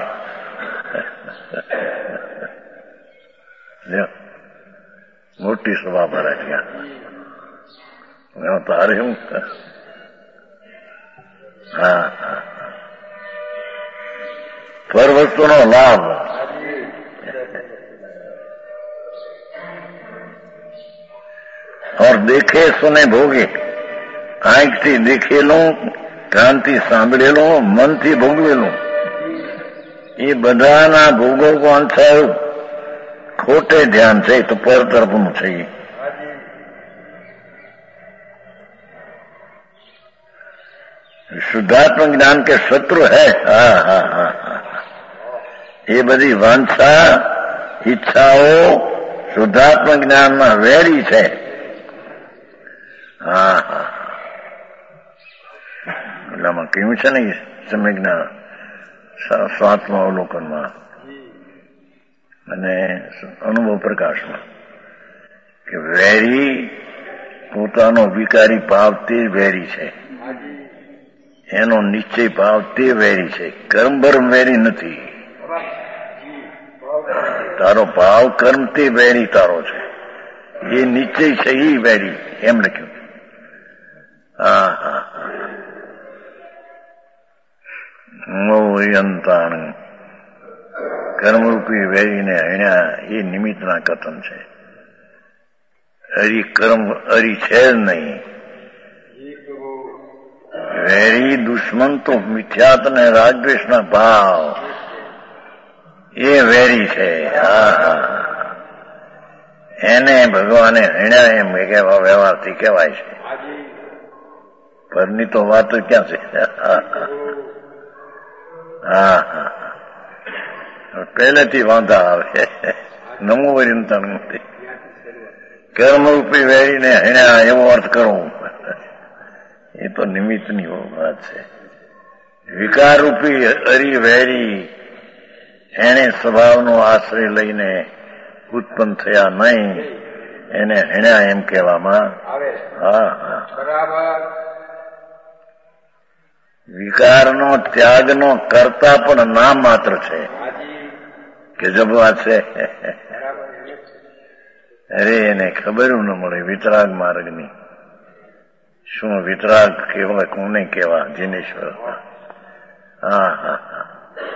મોટી સભા ભરાય ત્યાં. તારે હું હા હા પરવસ્તુનો લાભ. और देखे सुने भोगे, આંખથી દેખેલું, કાનથી સાંભળેલું, મનથી ભોગવેલું, એ બધાના ભોગો કોણ થયું? खोटे ध्यान से तो पर तरफ नु चाहिए. शुद्धात्म ज्ञान के शत्रु है. हाँ हाँ हाँ हाँ ये बधी वांछा ઈચ્છાઓ શુદ્ધાત્મ જ્ઞાનમાં વેરી છે. હા હા એટલામાં કહ્યું છે ને સમ્યજ્ઞા સ્વાત્મા અવલોકનમાં અને અનુભવ પ્રકાશમાં કે વેરી પોતાનો વિકારી ભાવ તે વેરી છે, એનો નિશ્ચય ભાવ તે વેરી છે. કર્મભર્મ વેરી નથી. તારો ભાવ કર્મ તે વેરી તારો છે, એ નિશ્ચય છે એ વેરી, એમ લખ્યું. હા હા અંતાણ કર્મરૂપી વેરીને હણ્યા એ નિમિત્તના કથન છે. હરી કર્મ હરી છે જ નહીં. વેરી દુશ્મન તો મિથ્યાત ને રાગદ્વેષના ભાવ, એ વેરી છે. હા હા એને ભગવાને હણ્યા એમ કેવા વ્યવહારથી કહેવાય છે. પરની તો વાતો ક્યાં છે. હા હા હા પહેલેથી વાંધા આવે. નમો વરિંતન કર્મરૂપી વેરીને હણ્યા એવો અર્થ કરવો એ તો નિમિત્તની વાત છે. વિકારરૂપી હરી વેરી એને સ્વભાવનો આશ્રય લઈને ઉત્પન્ન થયા નહીં, એને હણ્યા એમ કહેવામાં આવે. હા હા બરાબર. વિકારનો ત્યાગનો કરતા પણ નામ માત્ર છે કે જબ વાત છે. અરે એને ખબર ન મળે વિતરાગ માર્ગની. શું વિતરાગ કેવા, કોને કેવા? જીનેશ્વર. હા હા હા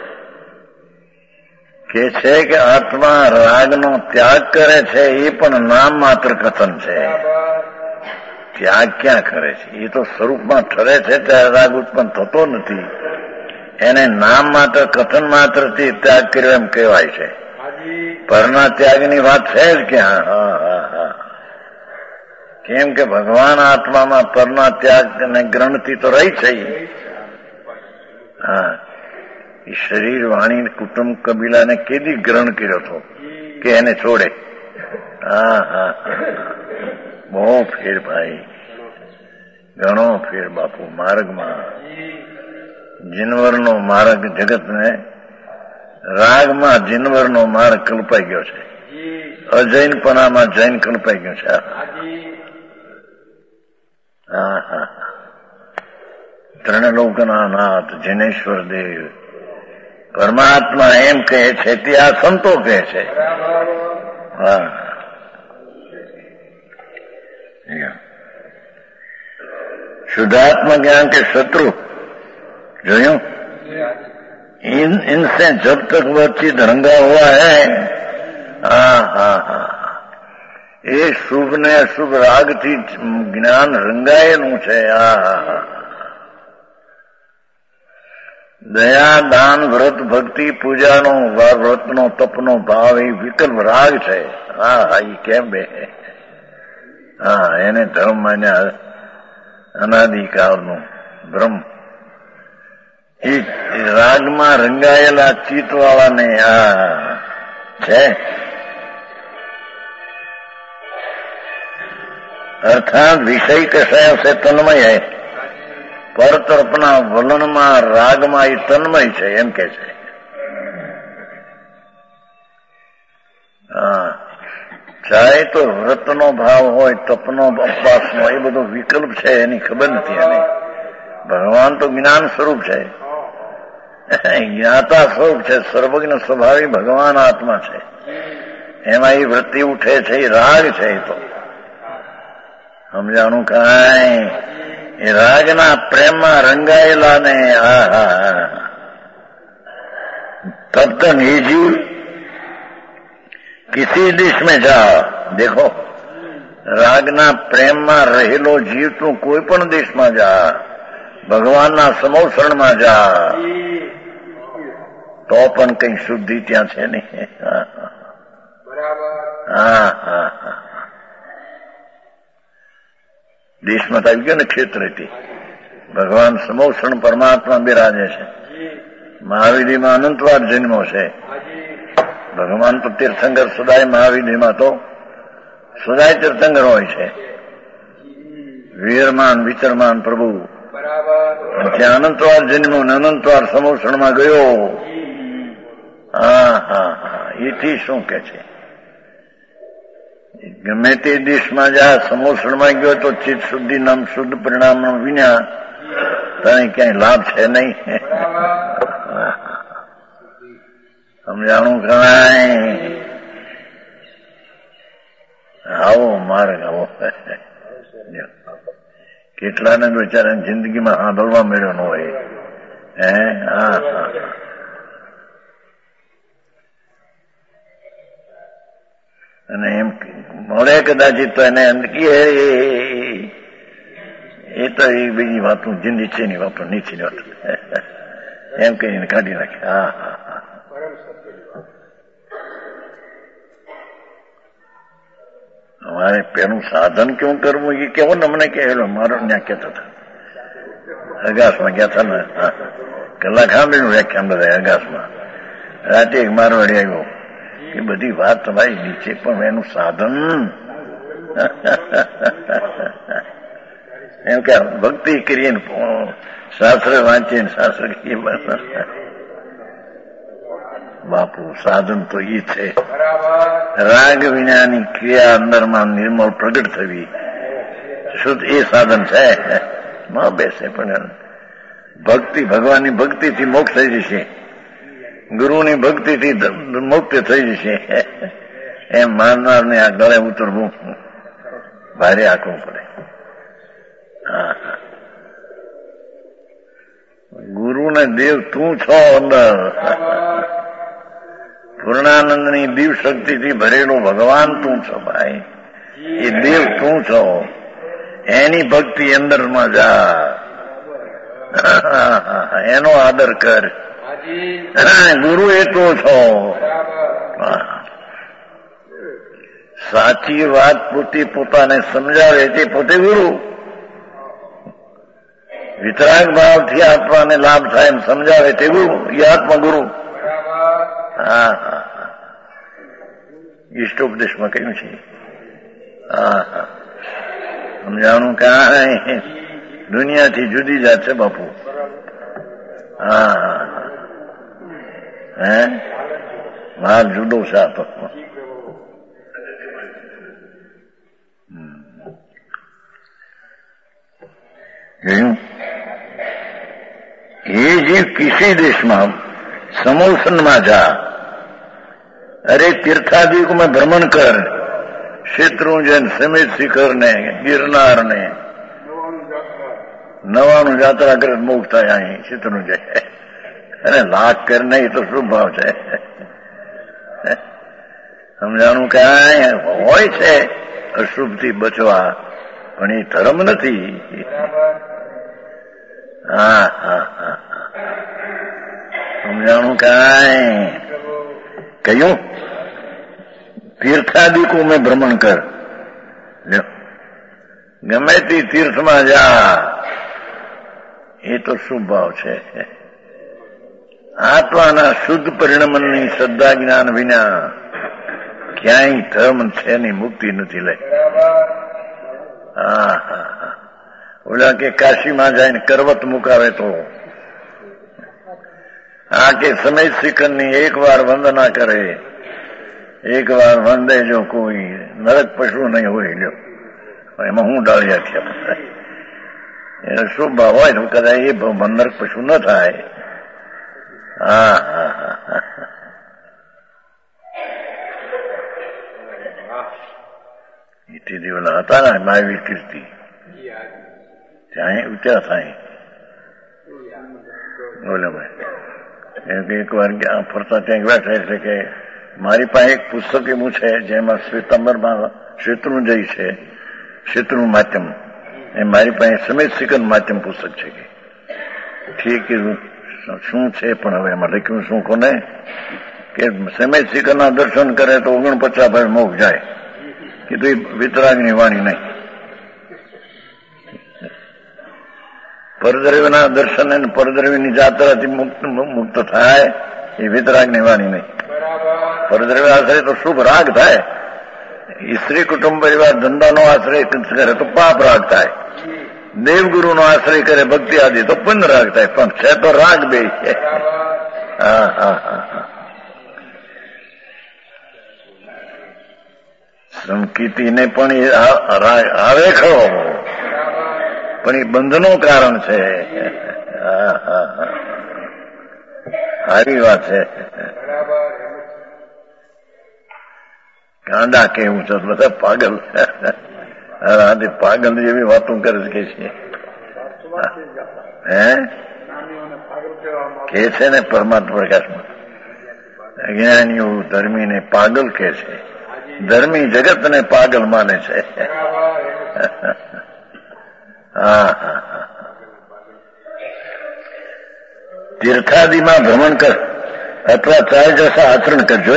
કે છે કે આત્મા રાગનો ત્યાગ કરે છે, એ પણ નામ માત્ર કથન છે. ત્યાગ ક્યાં કરે છે? એ તો સ્વરૂપમાં ઠરે છે ત્યારે રાગ ઉત્પન્ન થતો નથી. એને નામ માત્ર કથન માત્રથી ત્યાગ કર્યો એમ કહેવાય છે. પરના ત્યાગની વાત છે જ ક્યાં? હા હા હા કેમ કે ભગવાન આત્મામાં પરના ત્યાગ અને ગ્રહણથી તો રહી છે. હા એ શરીર વાણી કુટુંબ કબીલાને કેદી ગ્રહણ કર્યો હતો કે એને છોડે? હા હા બહુ ફેર ભાઈ, ઘણો ફેર બાપુ. માર્ગમાં જીનવરનો માર્ગ જગતને, રાગમાં જીનવરનો માર્ગ કલ્પાઈ ગયો છે. અજૈનપણામાં જૈન કલ્પાઈ ગયો છે. હા હા ત્રણલોકના નાથ જીનેશ્વર દેવ પરમાત્મા એમ કહે છે તે આ સંતો કહે છે. હા शुद्धात्मा ज्ञान के शत्रु जोयूं इन इनसे जब तक वह चित रंगा हुआ है, हाँ हाँ हाँ એ શુભ ને અશુભ રાગથી જ્ઞાન રંગાયેલું છે. આ દયા, દાન, વ્રત, ભક્તિ, પૂજાનો, વ્રતનો, તપનો ભાવ એ વિકલ્પ રાગ છે. હા હા એ કેમ બે? હા એને ધર્મ માન્યા અનાદિકાળનું બ્રહ્મ. એ રાગમાં રંગાયેલા ચિત્તવાળાને આ છે. અર્થાત વિષય કસાય છે તન્મય હૈ, પર તરફના વલણમાં રાગમાં એ તન્મય છે એમ કે છે. હા ચાહે તો વ્રતનો ભાવ હોય, તપનો, ઉપવાસનો, એ બધો વિકલ્પ છે એની ખબર નથી એને. ભગવાન તો જ્ઞાન સ્વરૂપ છે, જ્ઞાતા સ્વરૂપ છે, સર્વજ્ઞ સ્વભાવી ભગવાન આત્મા છે. એમાં એ વૃત્તિ ઉઠે છે એ રાગ છે. એ તો સમજાણું કાંઈ? એ રાગના પ્રેમમાં રંગાયેલા ને હા હા तब तक ये जीव किसी देश में जा, देखो રાગના પ્રેમમાં રહેલો જીવ તું કોઈ પણ દેશમાં જા, ભગવાનના સમોસરણમાં જા, તો પણ કઈ શુદ્ધિ ત્યાં છે નહીં. હા હા હા દેશમાં તો આવી ગયો ને ક્ષેત્રથી ભગવાન સમોસરણ પરમાત્મા બિરાજે છે. મહાવીરીમાં અનંતવાર જન્મો છે. ભગવાન તો તીર્થંકર સદાય, મહાવીરીમાં તો સદાય તીર્થંકર હોય છે. વીરમાન વિચરમાન પ્રભુ ત્યાં અનંતવાર જન્મો ને અનંતવાર સમોસણમાં ગયો. હા હા હા એથી શું કે છે? ગમે તે દેશમાં જા, સમોસણમાં ગયો તો ચિત્ત શુદ્ધિ નામ શુદ્ધ પરિણામ વિના તને ક્યાંય લાભ છે નહીં. સમજાણું કરાય? આવો માર્ગ આવો. કેટલાને બિચારાને જિંદગીમાં સાંભળવા મળ્યો ન હોય. હે હા હા અને એમ મળે કદાચિત તો એને એ તો એ બીજી વાતો નીચેની વાતો નીચેની વાતો એમ કહીને કાઢી નાખે. હા હા હા हमारे पेनु साधन क्यों करવું ये કેવો ને મને કહેલો. મારો ત્યાં કહેતા હતા અગાસમાં ગયા હતા ને, કલાક સાંભળ્યું વ્યાખ્યાન બધા અગાસમાં. રાતે એક મારવાડી આવ્યો કે બધી વાત તમારી નીચે, પણ એનું સાધન એમ કે ભક્તિ કરીએ ને શાસ્ત્ર વાંચીએ ને શાસ્ત્ર કરીએ. બાપુ સાધન તો ઈ છે રાગ વિનાની ક્રિયા અંદરમાં નિર્મળ પ્રગટ થવી, શુદ્ધ એ સાધન છે. ન બેસે પણ ભક્તિ, ભગવાનની ભક્તિથી મોક્ષ થઈ જશે, ગુરુની ભક્તિથી મુક્ત થઈ જશે. એમ માનનારને આ ગળે ઉતરવું ભારે આંકવું પડે. હા ગુરુ ને દેવ તું છો અંદર. પૂર્ણાનંદની દિવ શક્તિથી ભરેલો ભગવાન તું છો ભાઈ. એ દેવ તું છો, એની ભક્તિ અંદરમાં જા, એનો આદર કર. ગુરુ એ તું છો. સાચી વાત પોતે પોતાને સમજાવે તે પોતે ગુરુ. વિતરાગ ભાવથી આત્માને લાભ થાય એમ સમજાવે તે ગુરુ, એ આત્મા ગુરુ. હા હા હા ઈષ્ટોપદેશમાં કહ્યું છે. હા હા સમજાણું કાંઈ દુનિયાથી જુદી જાત છે બાપુ. હા હા હે માલ જુદો છે આ તો. એ જે કિસી દેશમાં સમોસનમાં જા, અરે તીર્થાદિક में भ्रमण कर, શેત્રુંજય સમેત શિખર ને ગિરનાર ને નવાનું જાત્રા કરે મુક્ત થાય. અહીં શેત્રુંજય અને લાખ કર નહીં તો શું ભાવ છે? સમજાણું કાંઈ હોય છે અશુભથી બચવા, પણ એ ધર્મ નથી. બરાબર. હા હા હા સમજાણું કાંઈ? પ્રભુ. કહ્યું તીર્થાદિકો મેં ભ્રમણ કર. લ્યો, ગમે તે તીર્થમાં જા, એ તો શુભ ભાવ છે. આત્માના શુદ્ધ પરિણમનની શ્રદ્ધા જ્ઞાન વિના ક્યાંય ધર્મ છે ની મુક્તિ નથી લે. બરાબર. હા હા હા ઓલા કે કાશીમાં જઈને કરવત મુકાવે તો, આ કે સમય શિખરની એક વાર વંદના કરે, એક વાર વંદે જો કોઈ નરક પશુ નહીં હોય. લ્યો, એમાં હું ડાળિયા થયા. એને શુભ ભાવ હોય તો કદાચ એ નરક પશુ ન થાય. હા હા હા એથી ઓલા હતા ને મહાવીર કીર્તિ, ત્યાં ઊંચા થાય. બોલો ભાઈ, એક વાર ફરતા ત્યાં બેઠા એટલે કે મારી પાસે એક પુસ્તક એવું છે જેમાં શ્વેતાંબરમાં શેત્રુંજય છે, શેત્રુનું માધ્યમ. એ મારી પાસે સમય શિખર માધ્યમ પુસ્તક છે. કે ઠીક શું છે, પણ હવે એમાં લખ્યું શું કોને કે સમય શિખરના દર્શન કરે તો ઓગણપચાસ ભાઈ મોક્ષ જાય. કીધું વિતરાગની વાણી નહીં. પરદ્રવ્યના દર્શન અને પરદ્રવ્યની જાત્રાથી મુક્ત મુક્ત થાય, એ વિતરાગની વાણી નહીં. પરદ્રવ્ય આશ્રય તો શુભ રાગ થાય. સ્ત્રી કુટુંબ પરિવાર ધંધાનો આશ્રય કરે તો પાપ રાગ થાય. દેવગુરુનો આશ્રય કરે ભક્તિ આદિ તો પુણ્ય રાગ થાય. પણ છે તો રાગ બે છે. હા હા હા હા સંકિતિને પણ એ આવે ખરો, પણ એ બંધનું કારણ છે. હા હા હા સારી વાત છે. ગાંડા કેવું છે બધા પાગલ. હા પાગલ જેવી વાતો કરે છે. હે કે છે ને પરમાત્મા પ્રકાશમાં અજ્ઞાનીઓ ધર્મીને પાગલ કે છે, ધર્મી જગતને પાગલ માને છે. હા હા તીર્થાદિમાં ભ્રમણ કર અથવા ચાય જશા આચરણ કરજો.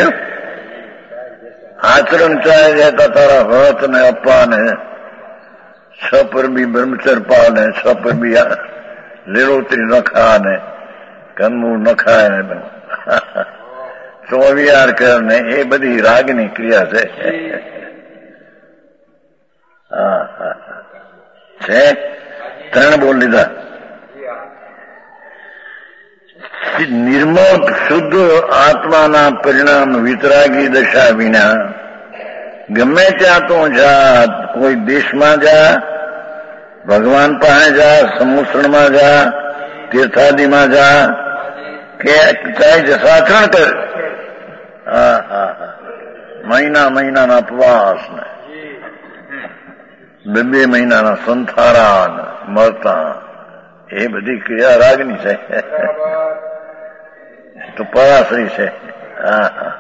આચરણ ચાય જતા તારા વ્રત ને અપ્પા ને છ પર બી બ્રહ્મચર પા ને છ પર બી લીલોતરી ન ખા ને કંદમૂળ ન ખાય ને ચોવિયાર કર ને એ બધી રાગની ક્રિયા છે. હા હા છે. ત્રણ બોલ લીધા. નિર્મોક શુદ્ધ આત્માના પરિણામ વિતરાગી દશા વિના ગમે ત્યાં તો જા, કોઈ દેશમાં જા, ભગવાન પાસે જા, સમુસણમાં જા, તીર્થાદિમાં જા, કે ચાહે જસાચરણ કર. હા હા હા મહિના મહિનાના ઉપવાસ ને બે બે મહિનાના સંથારા મળતા, એ બધી ક્રિયા રાગની છે. તો પરાશ્રી છે. હા હા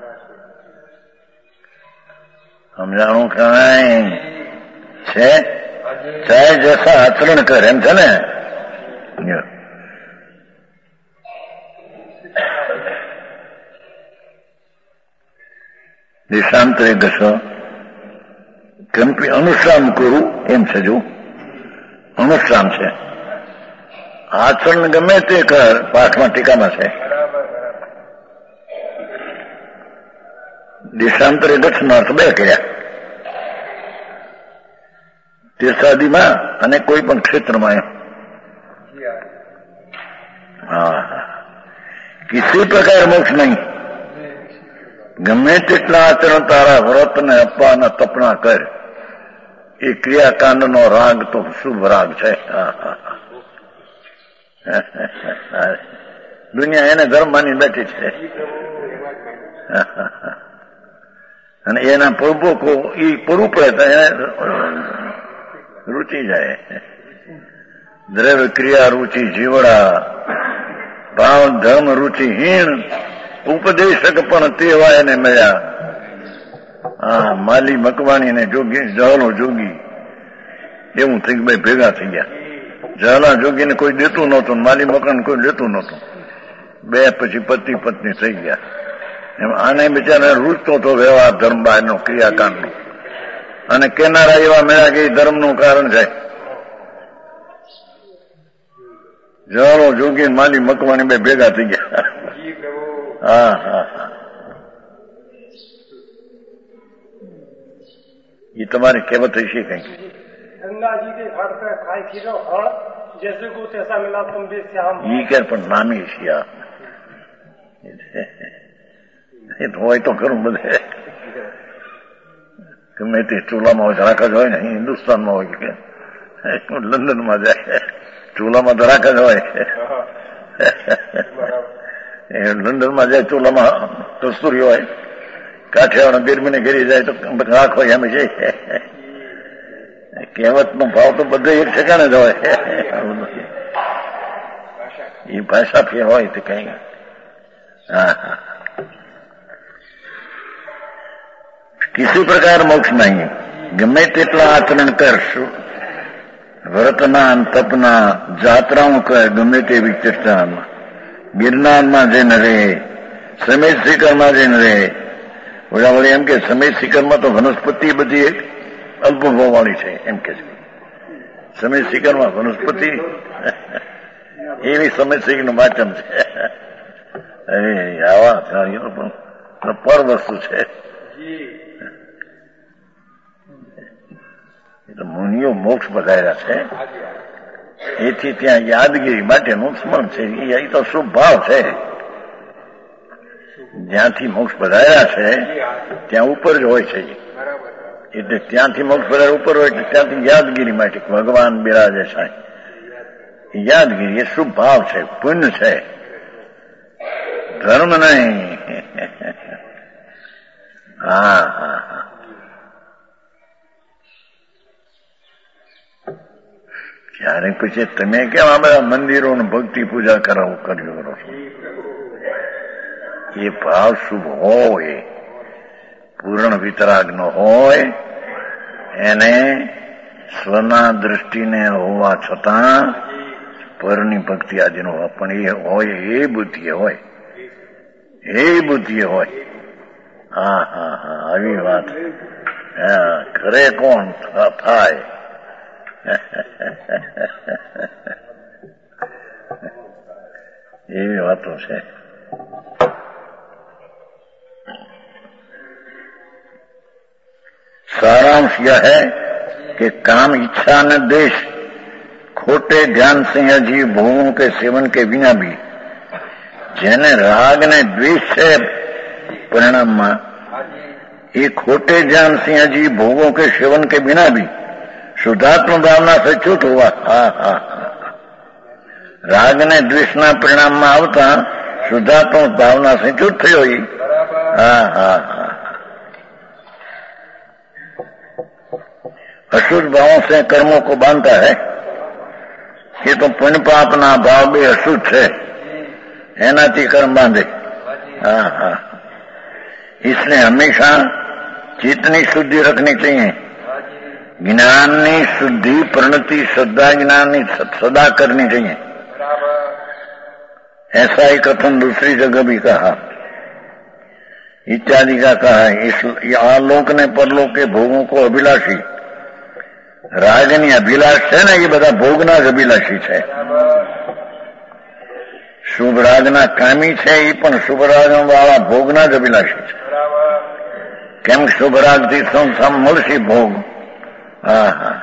સમજાણું કાંઈ છે? ચાહે જસા આચરણ કર એમ છે ને. દેશાંતરે ઘસો કંપી અનુશ્રામ કરું એમ છે. જો અનુશ્રામ છે, આચરણ ગમે તે કર. પાઠમાં ટીકામાં છે દેશાંતરે ગચ્છનો અર્થ બે કર્યા, તીર્થાદિમાં અને કોઈ પણ ક્ષેત્રમાં. એમ હા કિસી પ્રકાર મોક્ષ નહીં. ગમે તેટલા આચરણ તારા વ્રત ને અપ્પાના તપના કર, એ ક્રિયાકાંડનો રાગ તો શુભ રાગ છે. હા હા દુનિયા એને ધર્મ માની બેઠી છે. અને એના પ્રભુકો એ પૂરું પડે એને રૂચી જાય. દ્રવ્ય ક્રિયા રૂચિ જીવડા, ભાવ ધર્મ રૂચિહીન ઉપદેશક પણ તેવા એને મળ્યા. હા માલી મકવાણી ને જોગી જહલો જોગી એવું થઈ ગયું, ભેગા થઈ ગયા. જહલા જોગીને કોઈ દેતું નહોતું, માલી મકાન કોઈ લેતું નહોતું. બે પછી પતિ પત્ની થઈ ગયા. એમ આને બિચારા રૂચતો હતો વ્યવહાર ધર્મ બહારનો ક્રિયાકાંડનો, અને કેનારા એવા મળ્યા કે એ ધર્મનું કારણ છે. જહલો જોગી માલી મકવાણી બે ભેગા થઈ ગયા. હા હા હા ये तुम्हारी कहेवत है कहीं गंगा जी के घाट पे खाई खीरो फल जैसे को तैसा मिला तुम भी श्याम. ये क्या પણ નામી શિયા એ તો હોય તો ખરું બધે ગમે તે ચૂલામાં હોય ધરાક જ હોય ને. હિન્દુસ્તાનમાં હોય કે લંડનમાં જાય ચૂલામાં ધરાક જ હોય. લંડનમાં જાય ચૂલામાં કસ્તુરી હોય. કાઠિયાવાડ ગરમીને ઘેરી જાય તો રાખ હોય એમ છે. કહેવતનો ભાવ તો બધે એક ઠેકાણે જ હોય. એ ભાષા ફેર હોય તો કઈ. હા હા કિસી પ્રકાર મોક્ષ નહીં. ગમે તેટલા આચરણ કરશું, વ્રતના તપના જાત્રાઓ કર, ગમે તેવી ચેષ્ટામાં, ગિરનારમાં જઈને રહે, સમેત શિખરમાં જઈને રહે. ઓલા વળી એમ કે સમેત શિખરમાં તો વનસ્પતિ બધી એક અલ્પભાવ વાળી છે એમ કે છે. સમેત શિખરમાં વનસ્પતિ એવી સમેત શિખર નું વાચન છે. અરે આવા પણ પર વસ્તુ છે. એટલે મુનિઓ મોક્ષ બધાર્યા છે. એથી ત્યાં યાદગીરી માટેનું સ્મરણ છે. એ તો શુભ ભાવ છે. જ્યાંથી મોક્ષ પધાર્યા છે ત્યાં ઉપર જ હોય છે. એટલે ત્યાંથી મોક્ષ પધાર્યા ઉપર હોય એટલે ત્યાંથી યાદગીરી માટે ભગવાન બિરાજે છે. યાદગીરી એ શુભ ભાવ છે, પુણ્ય છે, ધર્મ નહીં. હા હા હા ક્યારેક પછી તમે કેમ આ બધા મંદિરોને ભક્તિ પૂજા કરાવું કર્યું કરો છો? એ ભાવ શુભ હોય, પૂર્ણ વિતરાગ નો હોય, એને સ્વના દ્રષ્ટિને હોવા છતાં પરની ભક્તિ આદિ નો હોય, પણ એ હોય એ બુદ્ધિ હોય, એ બુદ્ધિ હોય. હા હા હા આવી વાત. હા ઘરે કોણ થાય? એવી વાતો છે. सारांश यह है कि काम इच्छा न देश खोटे ध्यान से अजीब भोगों के सेवन के बिना भी જેને રાગ ને દ્વેષ છે પરિણામમાં, એ खोटे ध्यान से अजीब भोगों के सेवन के बिना भी शुद्धात्म भावना से च्युत हुआ. હા હા રાગ ને દ્વેષના પરિણામમાં આવતા શુદ્ધાત્મ ભાવના से च्युत થયો. હા હા હા अशुद्ध भावों से कर्मों को बांधता है. ये तो पुण्य पापना भाव भी अशुद्ध है, एनाથી कर्म बांधे. हाँ हाँ इसलिए हमेशा चित्तनी शुद्धि रखनी चाहिए. ज्ञाननी शुद्धि प्रणति श्रद्धा ज्ञाननी सदा करनी चाहिए. ऐसा ही कथन दूसरी जगह भी कहा, इत्यादि का कहा है. इस आलोक ने परलोक के भोगों को अभिलाषी, રાગની અભિલાષ છે ને એ બધા ભોગના જ અભિલાષી છે. શુભ રાગના કામી છે એ પણ શુભ રાગ વાળા ભોગના જ અભિલાષી છે. કેમ શુભ રાગથી સંસાર મળશે ભોગ. હા હા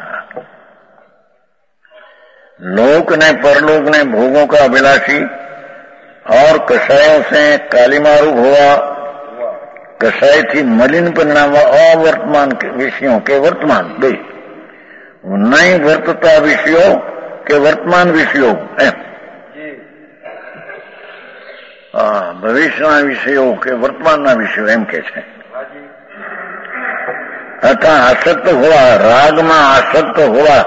लोक ने परलोक ने भोगों का अभिलाषी और कषायों से कालीमारू हुआ, कषाय थी मलिन परिणाम अवर्तमान के विषयों के वर्तमान दे नहीं वर्तता विषयों के वर्तमान विषयों एम ભવિષ્યના વિષયો કે વર્તમાનના વિષયો એમ કે છે. તથા આસક્ત हुआ, राग में आसक्त हुआ,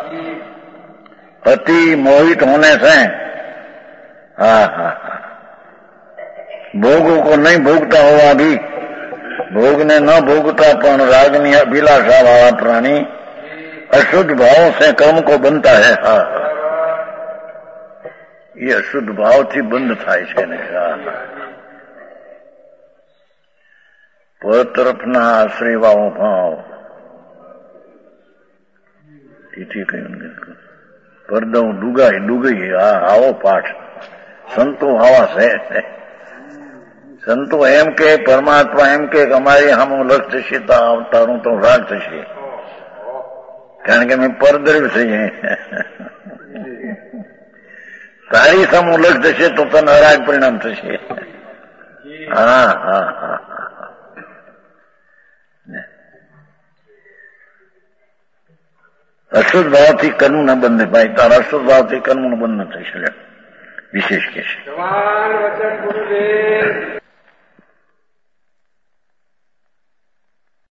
अति मोहित होने से हाँ हाँ भोगों को नहीं भोगता हुआ भी ભોગને ન ભોગતા પણ રાગની અભિલાષા વાળા પ્રાણી अशुद्ध भाव से कर्म को बनता है। हाँ, ये अशुद्ध भाव थी बंद थाय छे ने। हाँ, पर तरफना आश्रयवाओ भाव इति कह्युं परदौ डूगाई डूगई। आ आवो पाठ संतो आवा छे। संतो एम के परमात्मा एम के अमारी हम लक्ष्य थशे तो तारू तो राग थशे कारण के मैं परदर्व थई तारी सम उलट थशे तो तने अराग परिणाम थशे। हाँ हाँ हाँ अशुद्ध भाव थी कर्म न बंधे भाई तारा अशुद्ध भाव थी कर्म न बंध थई विशेष के